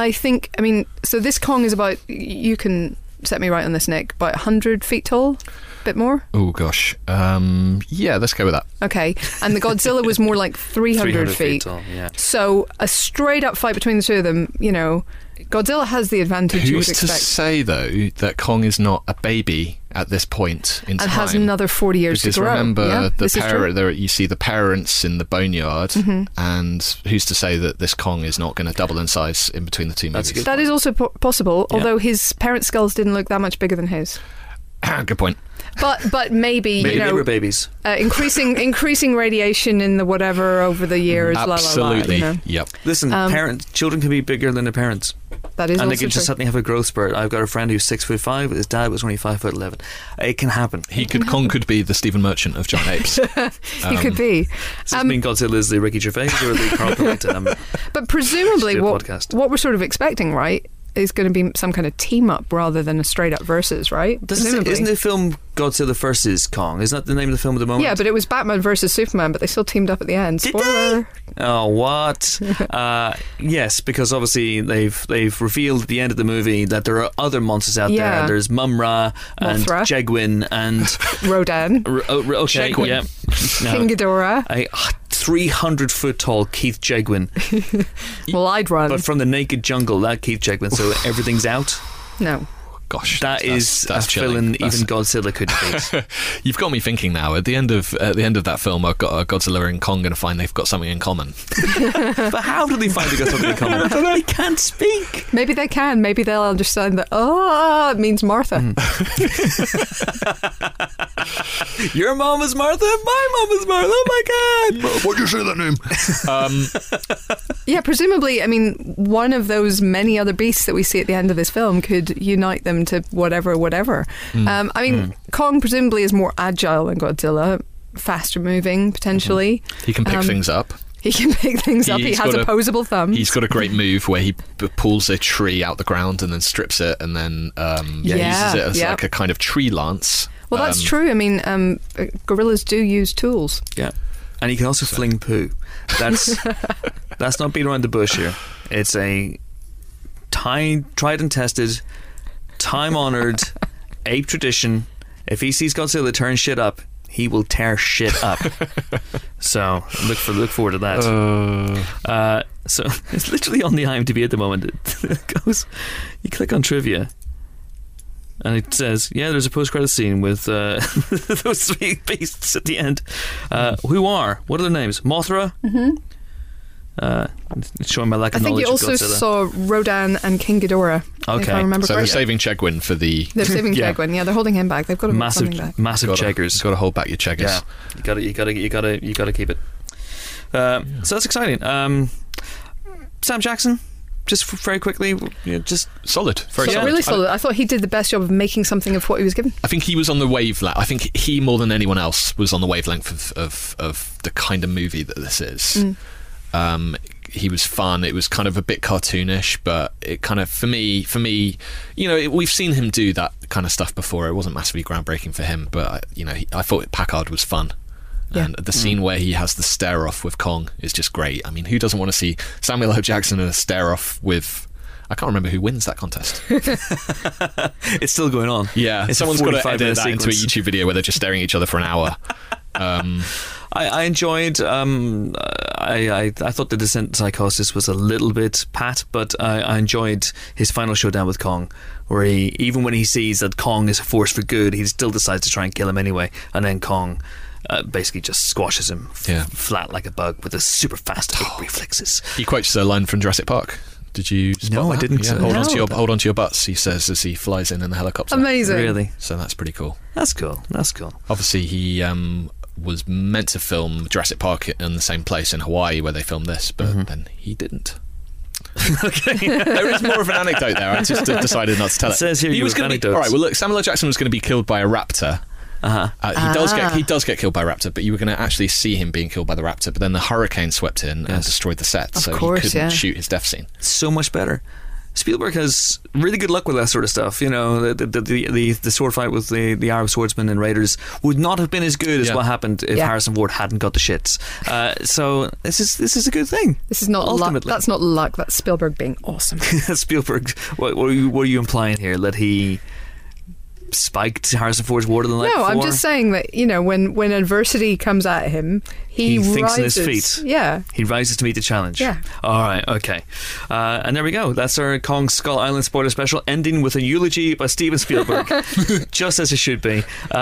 So this Kong is about, you can set me right on this, Nick, about 100 feet tall? Bit more? Oh gosh, let's go with that. Okay, and the Godzilla was more like 300 feet tall, yeah. So a straight up fight between the two of them, Godzilla has the advantage. You would expect. Who's to say though that Kong is not a baby at this point in time? And has another 40 years to grow. Remember, you see the parents in the boneyard, and who's to say that this Kong is not going to double in size in between the two movies? That is also possible, although his parents' skulls didn't look that much bigger than his. Good point. But maybe they were babies. Increasing radiation in the whatever over the years. Absolutely. Yep. Listen, children can be bigger than their parents. That is, and also they can just suddenly have a growth spurt. I've got a friend who's 6'5". His dad was only 5'11". It can happen. Kong could be the Stephen Merchant of giant apes. He could be. Does this mean Godzilla is the Ricky Gervais or the Carl Pilkington? But presumably, what we're sort of expecting, right, is going to be some kind of team up rather than a straight up versus, right? Isn't the film Godzilla vs. Kong? Isn't that the name of the film at the moment? Yeah, but it was Batman versus Superman, but they still teamed up at the end. Spoiler. Oh, what? Yes, because obviously they've revealed at the end of the movie that there are other monsters out there. There's Mum-Ra and Jegwin and Rodan. Okay, Jegwin. yeah. King Ghidorah. 300-foot tall Keith Jegwin. Well, I'd run. But from the naked jungle, that Keith Jegwin, so everything's out? No. Gosh, that's a villain even Godzilla couldn't beat. You've got me thinking now. At the end of that film, I've got Godzilla and Kong going to find they've got something in common. But how do they find they've got something in common? They can't speak. Maybe they can. Maybe they'll understand that. It means Martha. Your mom is Martha. My mom is Martha. Oh my God! Why'd you say that name? Yeah, presumably. I mean, one of those many other beasts that we see at the end of this film could unite them to whatever. Kong presumably is more agile than Godzilla, faster moving potentially. He can pick things up. He can pick things up. He He's has got opposable thumbs. He's got a great move where he pulls a tree out the ground and then strips it and then uses it as like a kind of tree lance. Well, that's true. I mean, gorillas do use tools. Yeah. And he can also fling poo. That's not being around the bush here. It's a tried and tested, time-honoured ape tradition. If he sees Godzilla turn shit up, he will tear shit up. So look forward to that. So it's literally on the IMDb at the moment. It goes, you click on trivia, and it says, there's a post-credit scene with those three beasts at the end. Who are? What are their names? Mothra? Mm-hmm. It's showing my lack of knowledge of Godzilla. I think you also saw Rodan and King Ghidorah. Okay. If I remember so correctly. they're saving Chegwin for the... They're saving Chegwin. Yeah, they're holding him back. They've got to hold something back. Massive cheggers. Got to hold back your cheggers. Yeah, you got to keep it. So that's exciting. Sam Jackson, just very quickly, just solid, very solid. Really solid. I thought he did the best job of making something of what he was given. I think he was on the wavelength. I think he, more than anyone else, was on the wavelength of the kind of movie that this is. He was fun. It was kind of a bit cartoonish, but it kind of, for me, we've seen him do that kind of stuff before. It wasn't massively groundbreaking for him, but I thought Packard was fun. Yeah. And the scene where he has the stare off with Kong is just great. I mean, who doesn't want to see Samuel L. Jackson in a stare off with... I can't remember who wins that contest. It's still going on. Yeah, someone's got to edit that into a YouTube video where they're just staring at each other for an hour. I enjoyed. I thought the Descent into Psychosis was a little bit pat, but I enjoyed his final showdown with Kong, where he, even when he sees that Kong is a force for good, he still decides to try and kill him anyway, and then Kong basically just squashes him flat like a bug with his super fast ape reflexes. He quotes a line from Jurassic Park. Did you spot No, that? I didn't. Yeah. Hold on to your butts, he says as he flies in the helicopter. Amazing. Really? So that's pretty cool. That's cool. Obviously, he was meant to film Jurassic Park in the same place in Hawaii where they filmed this, but then he didn't. Okay. There is more of an anecdote there. I just decided not to tell it. It says here he was going to be... All right, well, look, Samuel L. Jackson was going to be killed by a raptor. He does get killed by a raptor, but you were going to actually see him being killed by the raptor, but then the hurricane swept in and destroyed the set, so he couldn't shoot his death scene. So much better. Spielberg has really good luck with that sort of stuff. The sword fight with the Arab swordsman and Raiders would not have been as good as what happened if Harrison Ford hadn't got the shits. So this is a good thing. This is not luck. That's not luck. That's Spielberg being awesome. Spielberg. What are you implying here? That he spiked Harrison Ford's water the night before? No, I'm just saying that, when adversity comes at him, he thinks rises. in his feet. Yeah. He rises to meet the challenge. Yeah. All right, okay. And there we go. That's our Kong Skull Island spoiler special, ending with a eulogy by Steven Spielberg, just as it should be.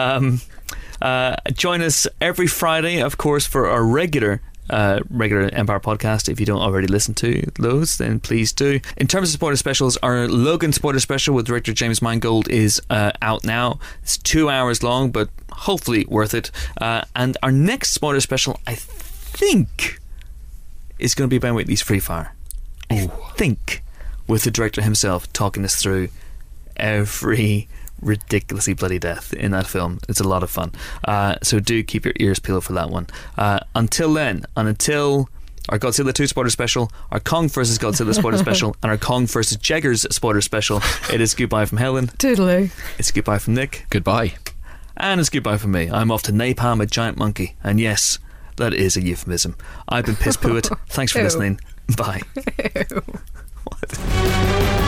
Join us every Friday, of course, for our regular Empire podcast. If you don't already listen to those, then please do. In terms of spoiler specials, our Logan spoiler special with director James Mangold is out now. It's 2 hours long, but hopefully worth it. And our next spoiler special, I think, is going to be Ben Wheatley's Free Fire. I think, with the director himself talking us through every ridiculously bloody death in that film. It's a lot of fun. So do keep your ears peeled for that one. Until then, and until our Godzilla 2 spoiler special, our Kong vs. Godzilla spoiler special, and our Kong vs. Jaggers spoiler special, it is goodbye from Helen. Toodaloo. It's goodbye from Nick. Goodbye. And it's goodbye from me. I'm off to napalm a giant monkey. And yes, that is a euphemism. I've been Piss Pooit. Thanks for listening. Bye. Ew. What?